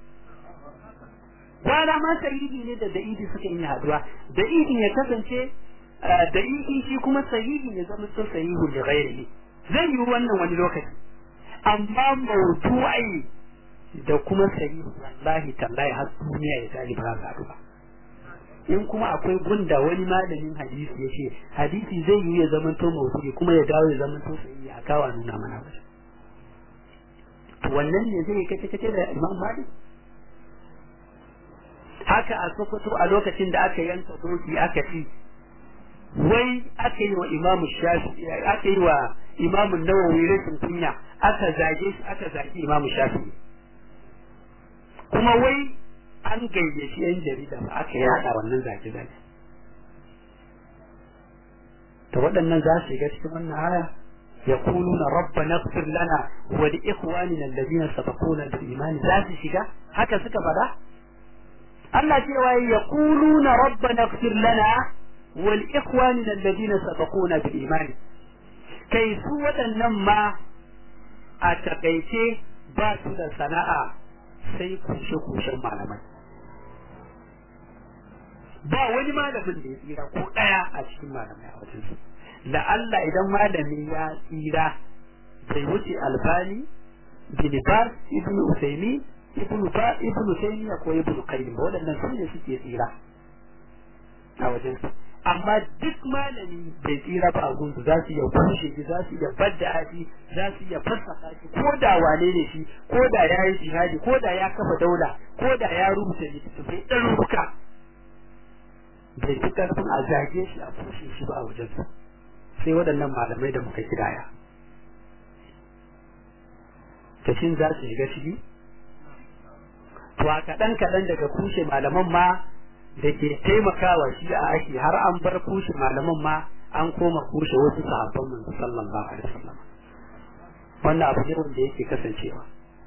wala ma sahihi ne da da'idi suka yi haduwa da'idi ya kasance da'idi shi kuma sahihi ya zama so sahihu da ghairihi zai yi wannan wani lokaci amma mawdu'i da kuma sahihi wallahi tallahi har duniya ya tashi ba sa haduwa in kuma akwai gunda wani malamin hadisi yace hadisi zai yi ya zama to mawdu'i kuma ya dawo ya zama to sahihi a kawa nuna mana ba to wannan ne zai kace kace da Imam Malik haka a Sokoto a lokacin da aka yanka doki aka ci wai aka yi wa Imam Shafi'i aka yi wa Imam Nawawi rashin kunya aka zage shi aka zagi Imam Shafi'i kuma wai an gayyaci yan jarida ba aka yada wannan zage zage to waɗannan za su shiga cikin wannan aya يقولون ربنا اغفر لنا ولإخواننا الذين سبقونا بالإيمان ذات شجاع هكذا سكبرا الله تعالى يقولون ربنا اغفر لنا ولإخواننا الذين سبقونا بالإيمان كي سوى النما أتقيتي باسد سناء سيكون شكو شو معلمان ba wani malamin da ya tsira ko daya a cikin malamai a wajen su da Allah idan malami ya tsira bai wuce Albani bin Baz ibn Usaymi ibn Ba ibn Usaymi ko ibn Qayyim wadannan su ne suke tsira a wajen su amma duk malami bai tsira ba a gungu za su iya kushe shi za su iya badda shi za su iya fassaka shi ko da wane ne shi ko da ya yi jihadi ko da ya kafa daula ko da ya rubuta littattafai ɗaruruka bai fi karfin a zage shi a kushe shi ba a wajen su sai waɗannan malamai da muka kidaya ta shin za su shiga ciki to a kaɗan kaɗan daga kushe malaman ma da ke taimakawa shi a ake har an bar kushe malaman ma an koma kushe wasu sahabban manzo sallallahu alaihi wasallam wannan abu ne wanda yake kasancewa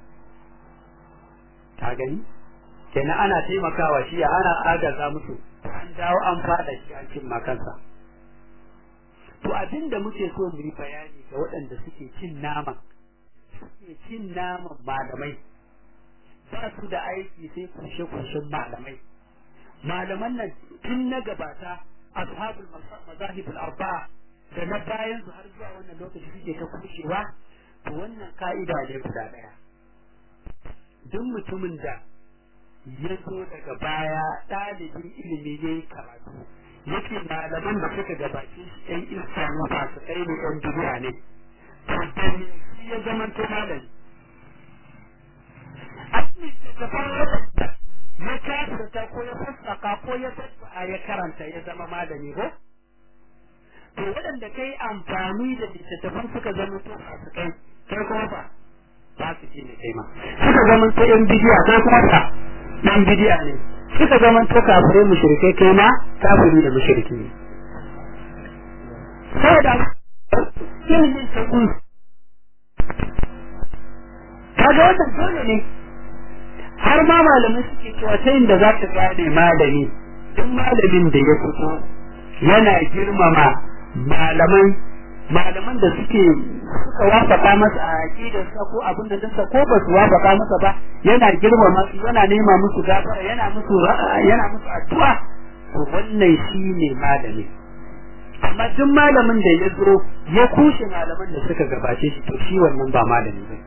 ta gani kenan ana taimakawa shi ana agaza musu an dawo an fada shi an cin makansa to abinda muke so mu yi bayani ga waɗanda suke cin naman suke cin naman malamai ba su da aiki sai kushe kushen malamai malaman nan tun na gabata ashabul mazahibul arba'a da na bayan su har zuwa wannan lokaci suke ta kushewa to wannan ka'ida ne guda daya duk mutumin da ya zo daga baya ɗalibin ilimi ya yi karatu yake malaman da suka gabace shi ɗan iska na fasu ɗaya ne ɗan duniya ne to da ne shi ya zama to malami a cikin da fara ya kafirta ko ya fassaka ko ya fassaka ya karanta ya zama malami ko to waɗanda kai amfani da littattafan suka zama to fasu kai kai kuma ba ba su ce ne kai ma suka zama to yan bidiya kai kuma ba dan bidiya ne suka zaman to kafirai mushrikai kai ma kafiri da mushriki ne saboda ilimin sakun kaga wannan dole ne har ma malamai suke cewa ta inda za ka gane malami duk malamin da ya fito yana girmama malaman malaman da suke suka wafaka masa a aqidarsa ko abin da dinsa ko ba su wafaka masa ba yana girmama su yana nema musu gafara yana musu yana musu addu'a to wannan shine malami amma duk malamin da ya zo ya kushe malaman da suka gabace shi to shi wannan ba malami ba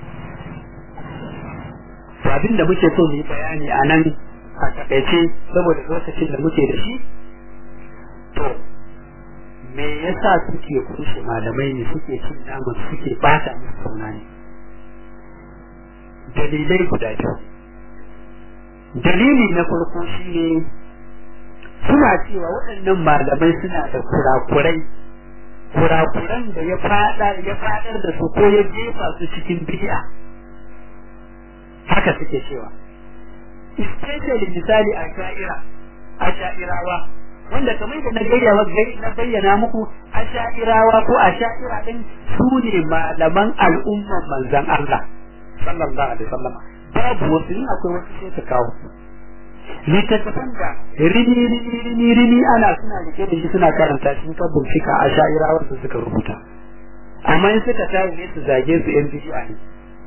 to abin da muke so mu yi bayani a nan a takaice saboda lokacin da muke da shi to me yasa suke kushe malamai ne suke cin naman suke bata musu suna ne dalilai guda biyu dalili na farko shine suna cewa waɗannan malamai suna da kurakurai kurakuran da ya fada ya fadar da su ko ya jefa su cikin bid'a haka suke cewa especially misali a sha'ira a sha'irawa wanda kamar da na gaya na bayyana muku a sha'irawa ko a sha'ira din su ne malaman al'umman manzon Allah sallallahu alaihi wasallam babu wasu ne akwai wasu sai ta kawo littattafan da rini rini rini rini ana suna rike da shi suna karanta shi ka bincika a sha'irawa su suka rubuta amma in suka tayi ne su zage su yan bid'a ne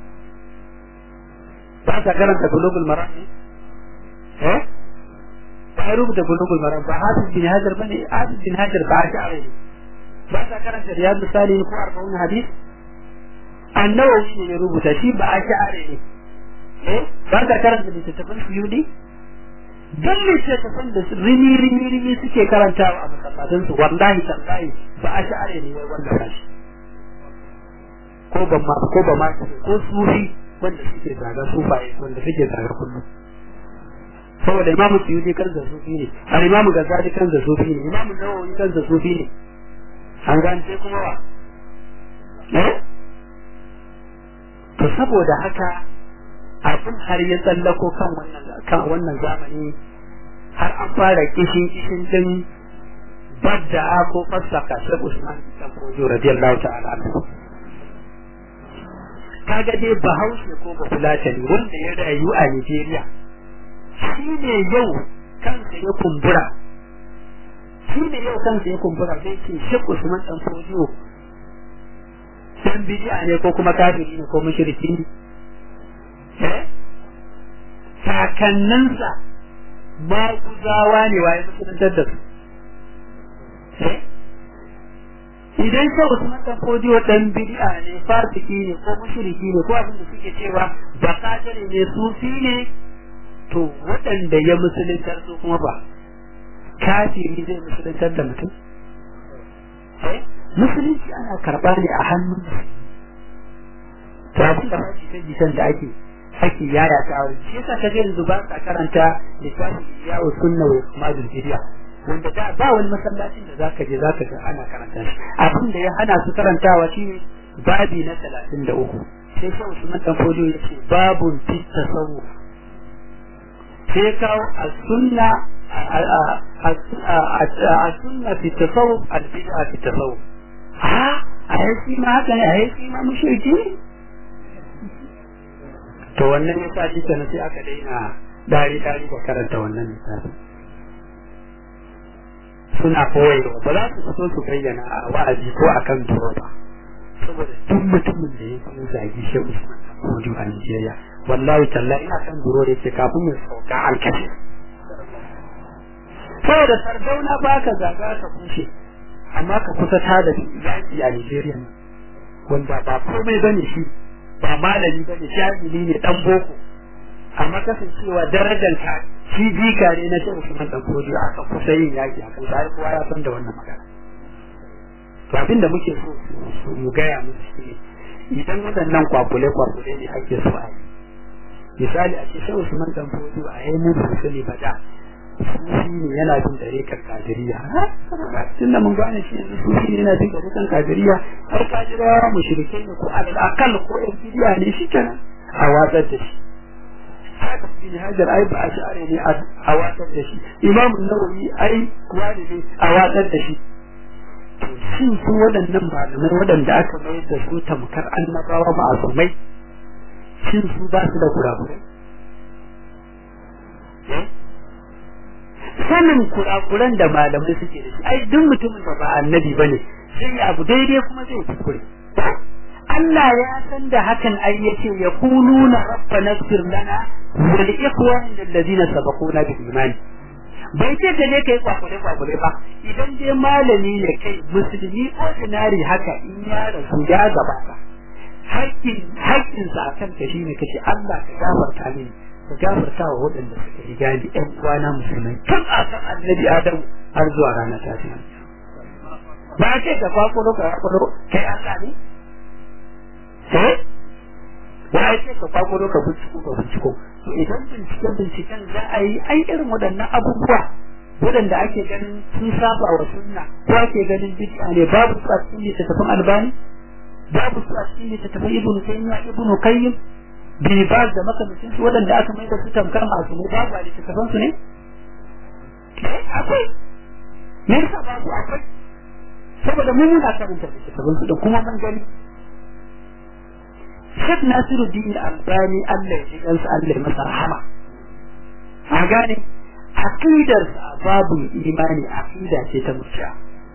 ba sa karanta bulugul maram ne eh ba rubuta bulugul maram ba hafiz bin hajar bane hafiz bin hajar ba ash'ari ne ba sa karanta riyadus salihin ko arba'un hadith annawawi ne ya rubuta shi ba ash'ari ne eh ba sa karanta littattafan suyudi dan littattafan da rini rini rini suke karantawa a masallatan su wallahi tallahi ba ash'ari ne wai wanda shi ko ba ma ko ba ma ko sufi wanda suke zaga sufaye wanda suke zaga kullum saboda imamu suyuti kansa sufi ne al imamu gazali kansa sufi ne imamu nawawi kansa sufi ne an gane kuma wa eh to saboda haka abin har ya tsallako kan wannan kan wannan zamani har an fara kishin kishin din badda ko fasaka Sheikh Usman bin Fodio radiyallahu ta'ala anhu kaga dai Bahaushe ko Bafulatani wanda ya rayu a Nigeria shi ne yau kansa ya kumbura shi ne yau kansa ya kumbura sai ce Sheikh Usman dan Fodio dan bid'a ne ko kuma kafiri ne ko mushriki ne eh sakanninsa ba guzawa ne waye musuluntar da su eh idan Sheikh Usman dan Fodio dan bid'a ne fasiki ne ko mushriki ne ko abin da suke cewa ba kafiri ne sufi ne to waɗanda ya musuluntar su kuma ba kafiri zai musuluntar da mutum musulunci ana karɓa ne a hannun to abin da fashi ta jisan da ake ake yaya ta aure shi yasa kaga yanzu ba ka karanta littafi ya sunna wa kuma zuriya wanda da ba wani masallacin da zaka je zaka ga ana karanta shi abin da ya hana su karantawa shine babi na talatin da uku sai sai Usman dan Fodio yace babun fi tasawuf sai kawo as-sunna as-sunna fi tasawuf al-bid'a fi tasawuf ha ai shi ma haka ne ai shi ma mushriki to wannan yasa shi kenan sai aka daina dari dari ko karanta wannan misali suna koyarwa ba za su fito su bayyana a wa'azi ko akan duro ba saboda duk mutumin da ya kuma zagi shi Usman Fodio a Nigeria wallahi tallahi ina kan duro da yake kafin mu sauka alkashi saboda Sardauna ba ka zaga ka kushe amma ka kusa ta da yaki a Nigeria wanda ba komai bane shi ba malami bane jahili ne dan boko amma kasancewa darajar ka shi jika ne na Sheikh Usman dan Fodio aka kusa yin yaki a kan sai kowa ya san da wannan magana to abin da muke so mu gaya musu shi idan waɗannan kwakule kwakule ne ake so a yi misali a ce Sheikh Usman dan Fodio a yi mu sani bada sufi ne yana bin dariƙar kadiriya tun da mun gane shi yanzu sufi ne yana bin dariƙar kadiriya har kadirawa mushrikai ne ko alal akal ko yan bidiya ne shi kenan a watsar da shi haka bin hajar ai ba a sha'ari ne a watsar da shi imam nawawi ai wani ne a watsar da shi to shin su waɗannan malamai waɗanda aka mayar da su tamkar annabawa ma'asumai shin su ba su da kurakurai sanin kurakuran da malamai suke da shi ai duk mutumin da ba annabi bane zai abu daidai kuma zai kuskure Allah ya san da hakan ai yace yaquluna rabbana ighfir lana wa li ikhwanina alladhina sabaquna bil iman bai ce da ne kai kwakule kwakule ba idan dai malami ne kai musulmi ordinary haka in ya rasu ya gaba haƙƙin haƙƙin sa akan ka shine kace Allah ka gafarta mini ka gafarta wa waɗanda suka riga ni ƴan uwana musulmai tun a kan annabi Adam har zuwa ranar tashin ba ce ka kwakulo ka kwakulo kai Allah ne eh ya ce ka kwakwaro ka binciko ka binciko to idan binciken binciken za a yi ai irin waɗannan abubuwa waɗanda ake ganin sun saba wa sunna ko ake ganin bid'a ne babu su a cikin littattafan albani babu su a cikin littattafan ibnu taymiya ibnu qayyim bin baz da makamancin su waɗanda aka mai da su tamkar masu ne babu a littattafan su ne akwai me yasa babu akwai saboda mun muna karanta littattafan su da kuma mun gani Sheikh Nasiruddin Albani Allah ya ji kansa Allah ya masa rahama a gane aqidar sa babu imani aqida ce ta murji'a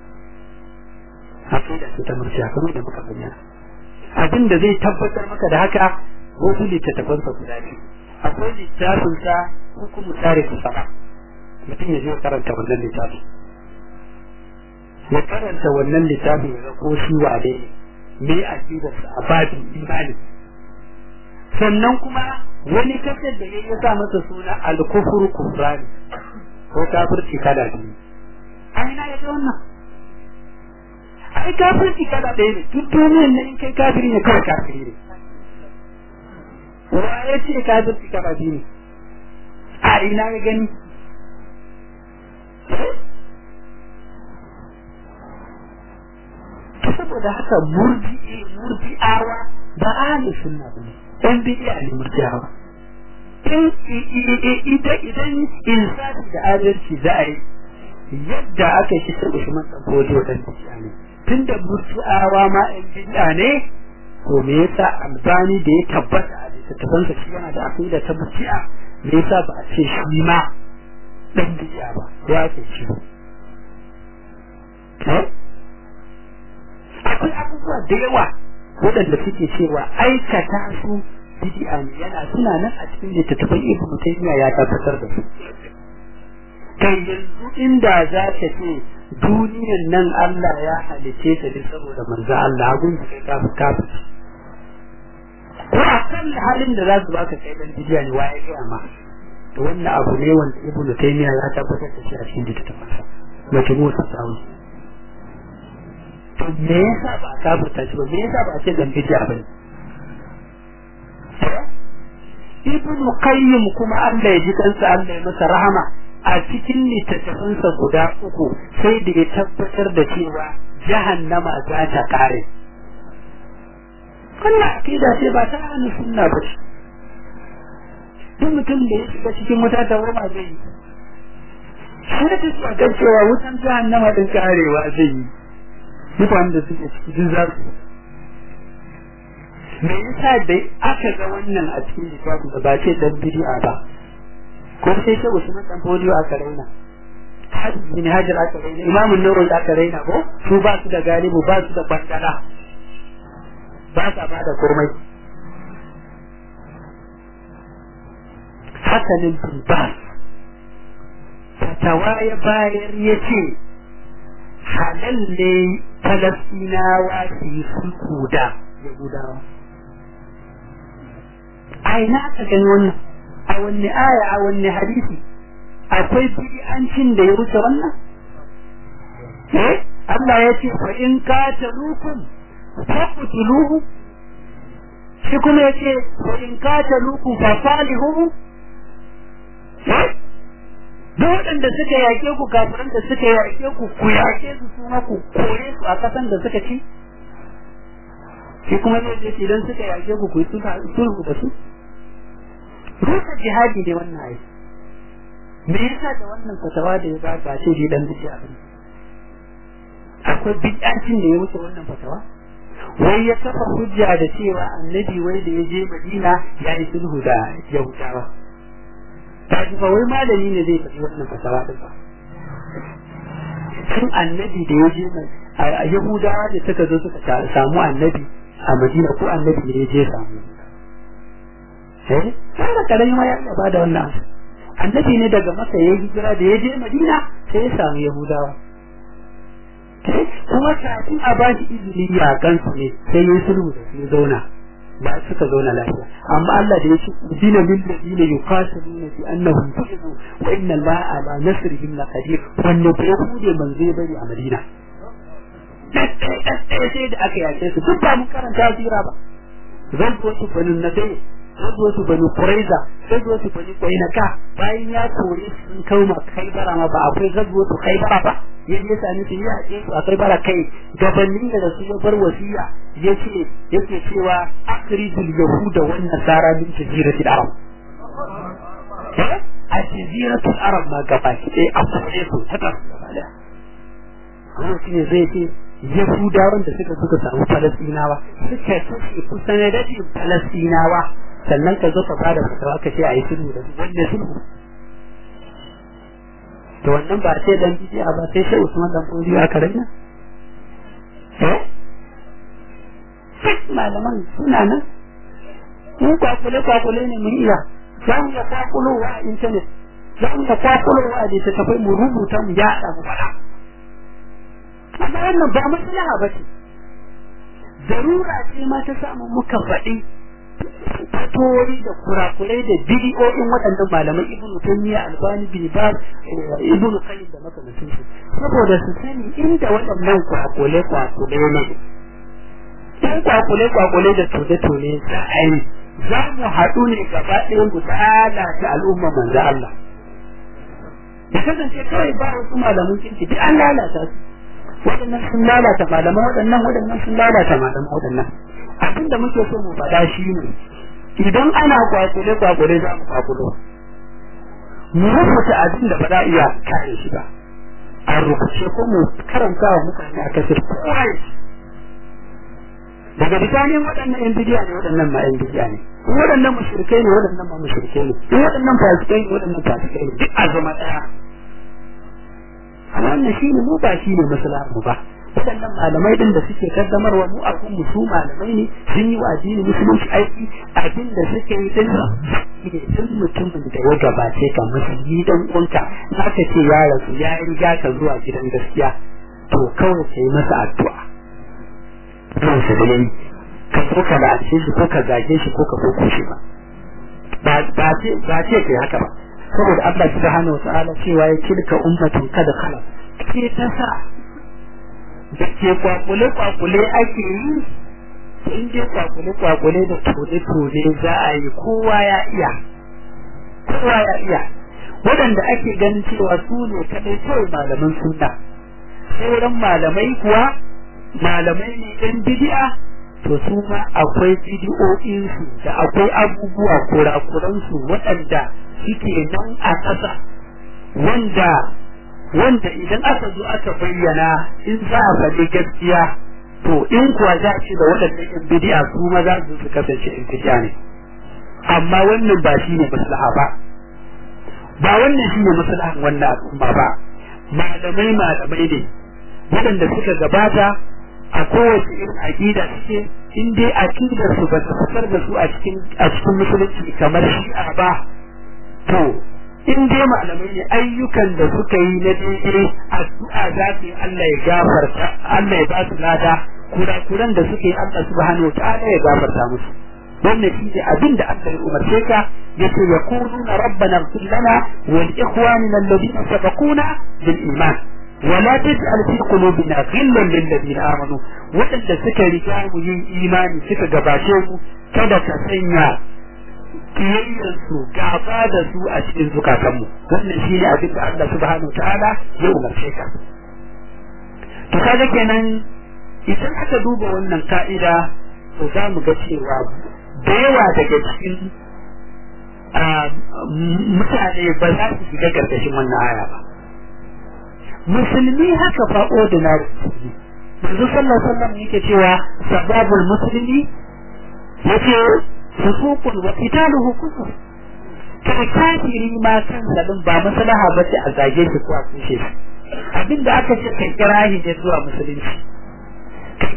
aqida ce ta murji'a kamar da muka bayyana abin da zai tabbatar maka da haka wasu littattafan sa guda biyu akwai littafin sa hukumu tarihi sama mutum ya je karanta wannan littafin ya karanta wannan littafin ya ko shi wane ne me aqidar sa a babin imani sannan kuma wani kasar da ya sa masa suna al-kufru kufrani ko kafirci kala biyu ai na yaga wannan ai kafirci kala ɗaya ne duk duniyar nan in kai kafiri ne kawai kafiri ne wa ya ce kafirci kala biyu ne a ina ya gani saboda haka murji'i murji'awa ba ahli sunna bane dan bid'a ne murji'awa idan idan insafi da adalci za a yi yadda aka shi sai Usman dan Bodi wadan bid'a ne tunda murji'awa ma ɗan bid'a ne to me yasa Albani da ya tabbata a littattafan sa shi yana da aqida ta murji'a me yasa ba a ce shi ma dan bid'a ba ya ce shi akwai abubuwa da yawa waɗanda suke cewa aikata su bid'a ne yana suna nan a cikin littattafan Ibn Taymiyyah ya tabbatar da su kai yanzu inda za ka ce duniyar nan Allah ya halice ta ne saboda manzo Allah gun kai ka kafa ko a kan halin da za su baka kai dan bid'a ne waye ga amma to wannan abu ne wanda Ibn Taymiyyah ya tabbatar da shi a cikin littattafan sa mace mu ta tsawo to me yasa ba ka furta shi ba me yasa ba ce dan bid'a bane Ibn Qayyim kuma Allah ya ji kansa Allah ya masa rahama a cikin littattafansa guda uku sai da ya tabbatar da cewa jahannama za ta kare wannan akida ce ba ta hana sunna ba ce duk mutum da ya shiga cikin wuta ta wurma zai yi shi da ta ga cewa wutan jahannama din karewa zai yi mutanen da suke cikin zafi me yasa da aka ga wannan a cikin littafin da ba ce dan bid'a ba ko sai ce wasu mutan fodiyo aka raina bin hajar aka raina imamu nawawi aka raina ko su ba su da galibu ba su da bandala ba sa ba da komai hasanin bin ba fatawa ya bayar ya ce halal ne Falastinawa su yi sulhu da Yahudawa. A ina aka gani wannan? A wanne aya a wanne hadisi? Akwai bid'ancin da ya wuce wannan? Eh? Allah ya ce fa in qataluukum faqtuluhu. Shi kuma ya ce fa in qataluukum fa salihuhu. Eh? duk waɗanda suka yaƙe ku kafiran da suka yaƙe ku ku yaƙe su su ku kore su a ƙasan da suka ci shi kuma ne ce idan suka yaƙe ku ku yi sulhu da su rusa jihadi ne wannan ayi me yasa da wannan fatawa da ya ba ba ce shi dan bid'a bane akwai bid'ancin da ya wuce wannan fatawa wai ya kafa hujja da cewa annabi wai da ya je Madina ya yi sulhu da Yahudawa kaji fa wai malami ne zai faɗi wannan fasawa din ba tun annabi da yaje a Yahudawa da suka zo suka samu annabi a Madina ko annabi ne ya je samu eh sai da kalai ma ya ba da wannan annabi ne daga Makka ya hijira da ya je Madina sai ya samu Yahudawa kuma kafin a ba shi izini ya gansu ne sai ya sulhu da su zauna ba suka zauna lafiya amma Allah da yake dina min ladina yuqatiluna bi annahum zulimu wa inna Allaha ala nasrihim laqadir wanda bai hude manzo bari a Madina sai da aka yace su duk ba mun karanta sira ba zan ko su banu nabi zan ko su banu quraiza sai ko su banu qainaka bayan ya kore sun kauma kaibara ma ba akwai gazo su kaibara ba yaje sani su ya ce su akai bara kai gabanin da su ya bar wasiya yace yake cewa akhrijul yahuda wan nasara min jaziratil arab a jaziratul arab ma gaba sai a kore su haka Allah ne zai ce yahudawan da suka suka samu falastinawa suka kashe kusan da falastinawa sannan ka zo ka fara fatawa ka ce a yi sulhu da su wanda sulhu to wannan ba sai dan bidiya ba sai sai Usman dan Fodi aka raina eh malaman suna nan mun kwakule kwakule ne mun iya za mu ga kwakulo wa internet za mu ga kwakulo wa da ta tafi mu rubuta mu yaɗa mu faɗa amma wannan ba maslaha ba ce darura ce ma ta samu muka faɗi fatori da kurakurai da bidiyoyin waɗannan malamai ibnu taymiya albani bin baz ibnu qayyim da makamantan su saboda su sani inda waɗannan kurakule kwakule ne in kwakule kwakule da tone tone za a yi za mu haɗu ne gaba ɗaya mu lalata al'umma manzo Allah ya kasance kawai ba wasu malamun kinki duk an lalata su waɗannan sun lalata malaman waɗannan waɗannan sun lalata malaman waɗannan abin da muke so mu faɗa shi ne idan ana kwakule kwakule za mu kwakulo mu rubuta abin da ba za a iya kare shi ba a rubuce ko mu karanta wa mutane a kasar kowa daga bisanin waɗannan yan bidiya ne waɗannan ma yan bidiya ne in waɗannan mushrikai ne waɗannan ma mushrikai ne in waɗannan fasikai ne waɗannan fasikai ne duk a zama ɗaya amma wannan shi ne mu ba shi ne maslahar mu ba waɗannan malamai din da suke kaddamarwa mu a kun su malamai ne sun yi wa addini musulunci aiki abin da suke yi din ne sun mutumin da ya gabace ka musulmi dan uwanka zaka ce ya rasu ya riga ka zuwa gidan gaskiya to kawai kai masa addu'a don su da yayi ka so ka la'ace shi ko ka zage shi ko ka koko shi ba ba ce ba ce kai haka ba saboda Allah subhanahu wa ta'ala cewa ya tilka ummatun kada khala ke ta sa da ke kwakule-kwakule ake yi in je kwakule-kwakule da tone-tone za a yi kowa ya iya kowa ya iya waɗanda ake ganin cewa su ne kaɗai kawai malaman sunna sauran malamai kuwa malamai ne ɗan bidi'a to su ma akwai bidi'o'insu da akwai abubuwa kurakuransu waɗanda suke nan a ƙasa wanda wanda idan aka zo aka bayyana in za a faɗi gaskiya to in kuwa za a ce da waɗannan yan bidi'a su ma za su kasance yan bidi'a ne amma wannan ba shi ne maslaha ba ba wannan shi ne maslahan wannan al'umma ba malamai malamai ne waɗanda suka gabata a kowace irin aƙida suke in dai aƙidar su ba ta fitar da su a cikin a cikin musulunci kamar shi'a ba to in dai malamai ne ayyukan da suka yi na daidai addu'a za su yi Allah ya gafarta Allah ya ba su lada kurakuran da suke Allah subhanahu wa ta'ala ya gafarta musu wannan shi ne abin da Allah ya umarce ka yace yaquluna rabbana ighfir lana wa li ikhwanina alladhina sabaquna bil iman wa la taj'al fi qulubina ghillan lil ladina amanu wadanda suka riga mu yin imani suka gabace mu kada ka sanya kiyayyarsu gaba da su a cikin zukatanmu wannan shi ne abin da Allah subhanahu ta'ala ya umarce ka to kaga kenan idan aka duba wannan ka'ida to za mu ga cewa da yawa daga cikin mutane ba za su shiga gargashin wannan aya ba musulmi haka fa ordinary manzo sallallahu alaihi wasallam yake cewa sababul muslimi yace fusukun wa qitaluhu kufr kai kafiri ma kan sabin ba maslaha bace a zage shi ko a kushe shi abinda aka ce kai kirahi ne zuwa musulunci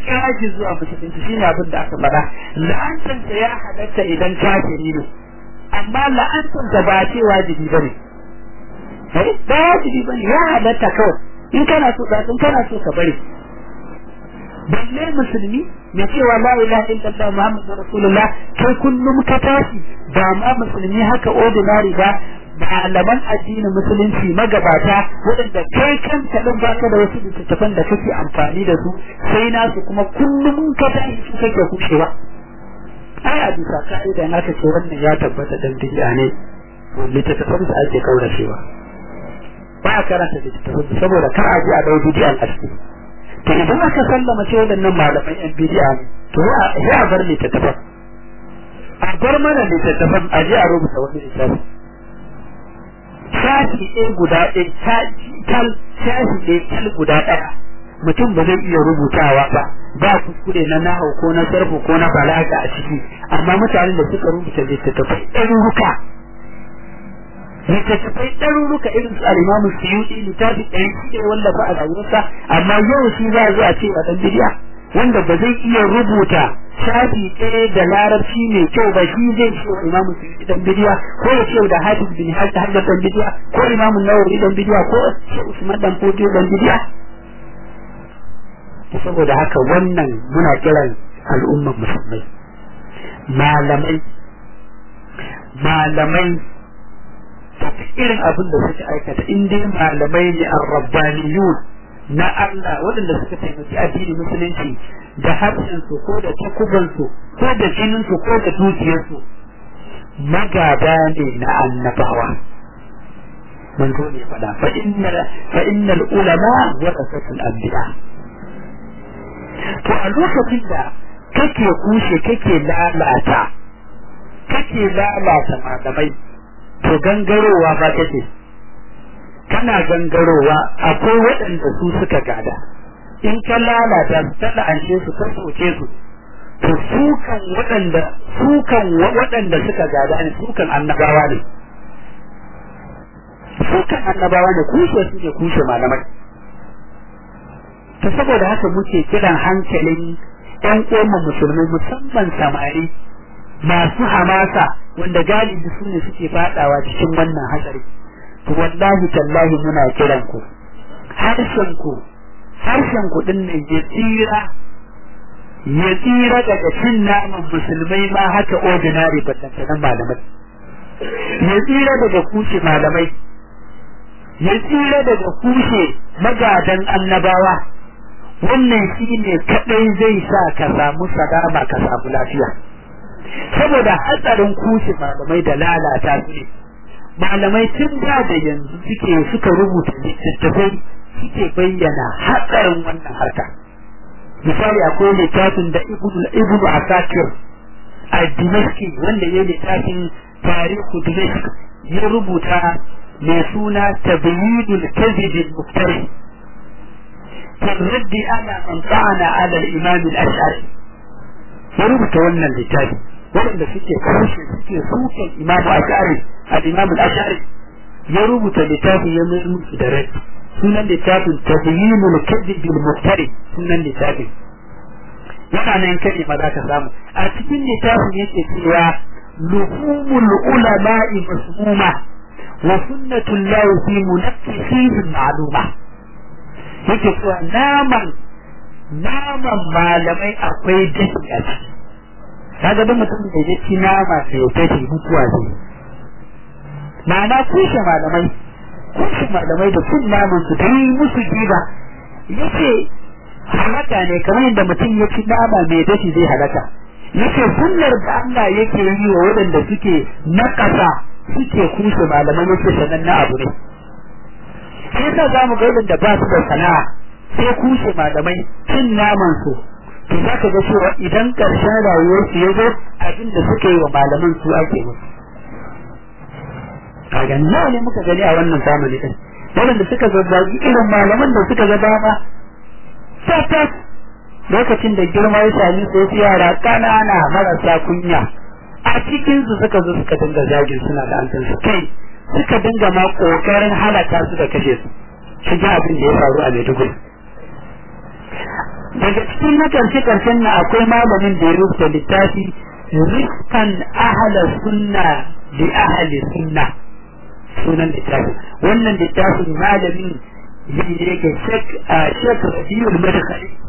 kira shi zuwa musulunci shine abin da aka faɗa la'antar sa ya halatta idan kafiri ne amma la'antar sa ba ce wajibi bane eh ba wajibi bane ya halatta kawai in kana so ka in kana so ka bari balle musulmi mai cewa la ilaha illallah muhammadur rasulullah kai kullum ka tashi ba ma musulmi haka ordinary ba malaman addinin musulunci magabata waɗanda kai kanka ɗin baka da wasu littattafan da kake amfani da su sai nasu kuma kullum ka tashi su kake kushewa ai a bisa ka'ida na ce wannan ya tabbata dan bid'a ne littattafan da ake kauracewa ba a karanta littattafan saboda kar a ji a dau bid'a a ciki to idan aka sallama ce waɗannan malaman yan bid'a ne to ya bar littattafan a bar mana littattafan a je a rubuta wani littafi shafi ɗaya guda ɗaya tal shafi ɗaya tal guda ɗaya mutum ba zai iya rubutawa ba ba kuskure na nahau ko na sarfu ko na balaga a ciki amma mutanen da suka rubuta littattafai ɗaruruka littattafai ɗaruruka irin su alimamu suyuɗi littafi ɗari shi ne wallafa a rayuwarsa amma yau shi za a zo a ce a ɗan bidiya wanda ba zai iya rubuta shafi ɗaya da larabci mai kyau ba shi zai ce wa imamu suyuti dan bidiya ko ya ce da hafiz bin hajar dan bidiya ko imamu nawawi dan bidiya ko usman dan fodiyo dan bidiya saboda haka wannan muna kiran al'ummar musulmai malamai malamai irin abin da suka aikata in dai malamai ne ar-rabbaniyun na Allah waɗanda suka taimaki addinin musulunci da harshensu ko da takubansu ko da jininsu ko da dukiyarsu magada ne na annabawa manzo ne faɗa fa inna fa innal ulama warasatul anbiya to a lokacin da kake kushe kake lalata kake lalata malamai to gangarowa ba kake kana gangarowa akwai waɗanda su suka gada in ka lalata su ta la'ance su ka soke su to sukan waɗanda sukan waɗanda suka gada ne sukan annabawa ne sukan annabawa ne kushe su ne kushe malamai to saboda haka muke kiran hankalin ƴan uwan musulmai musamman samari masu hamasa wanda galibi su ne suke fadawa cikin wannan hatsari to wallahi tallahi muna kiran ku harshen ku harshen ku din ne ya tsira ya tsira daga cin naman musulmai ma haka ordinary batantanan malamai ya tsira daga kushe malamai ya tsira daga kushe magadan annabawa wannan shi ne kadai zai sa ka samu salama ka samu lafiya saboda hatsarin kushe malamai da lalata su ne malamai tun da da yanzu suke suka rubuta littattafai suke bayyana hatsarin wannan harka misali akwai littafin da ibnu asakir a dimashki wanda ya littafin tarihu dimashki ya rubuta mai suna tabyidul kadhib al-muftari tarraddi ala man ta'ana ala al-imam al-ash'ari ya rubuta wannan littafi waɗanda suke kushe suke sukan imamu ash'ari al-imam al-ash'ari ya rubuta littafi ya mai musu da rai sunan littafin tabyinul kadhib al-muftari sunan littafin yana nan kaje ma za ka samu a cikin littafin yake cewa luhumul ulama'i masmuma wa sunnatul lahi fi munaqqisihi ma'luma yake cewa naman naman malamai akwai dashi a ciki kaga da mutum da ya ci nama sai ya tafi mutuwa ne ma'ana kushe malamai kushe malamai da kun naman su da yi musu giba yace halaka ne kamar yadda mutum ya ci nama mai dashi zai halaka yace sunnar da Allah yake yi wa waɗanda suke nakasa suke kushe malamai yace sanan na abu ne sai yasa zamu ga waɗanda ba su da sana'a sai kushe malamai cin naman su to za ka ga cewa idan ƙarshen rayuwarsu ya zo abin da suka yi wa malaman su ake musu kaga nawa ne muka gani a wannan zamani din waɗanda suka zazzagi irin malaman da suka ga dama tabbas lokacin da girma ya sami su wasu yara ƙanana marasa kunya a cikin su suka zo suka dinga zagin suna da antan su kai suka dinga ma ƙoƙarin halaka su da kashe su shi ga abin da ya faru a Maiduguri daga cikin na karshe karshen na akwai malamin da ya rubuta littafi rizqan ahla sunna bi ahli sunna sunan littafi wannan littafin malamin yake shek shek Rabiul Madkhali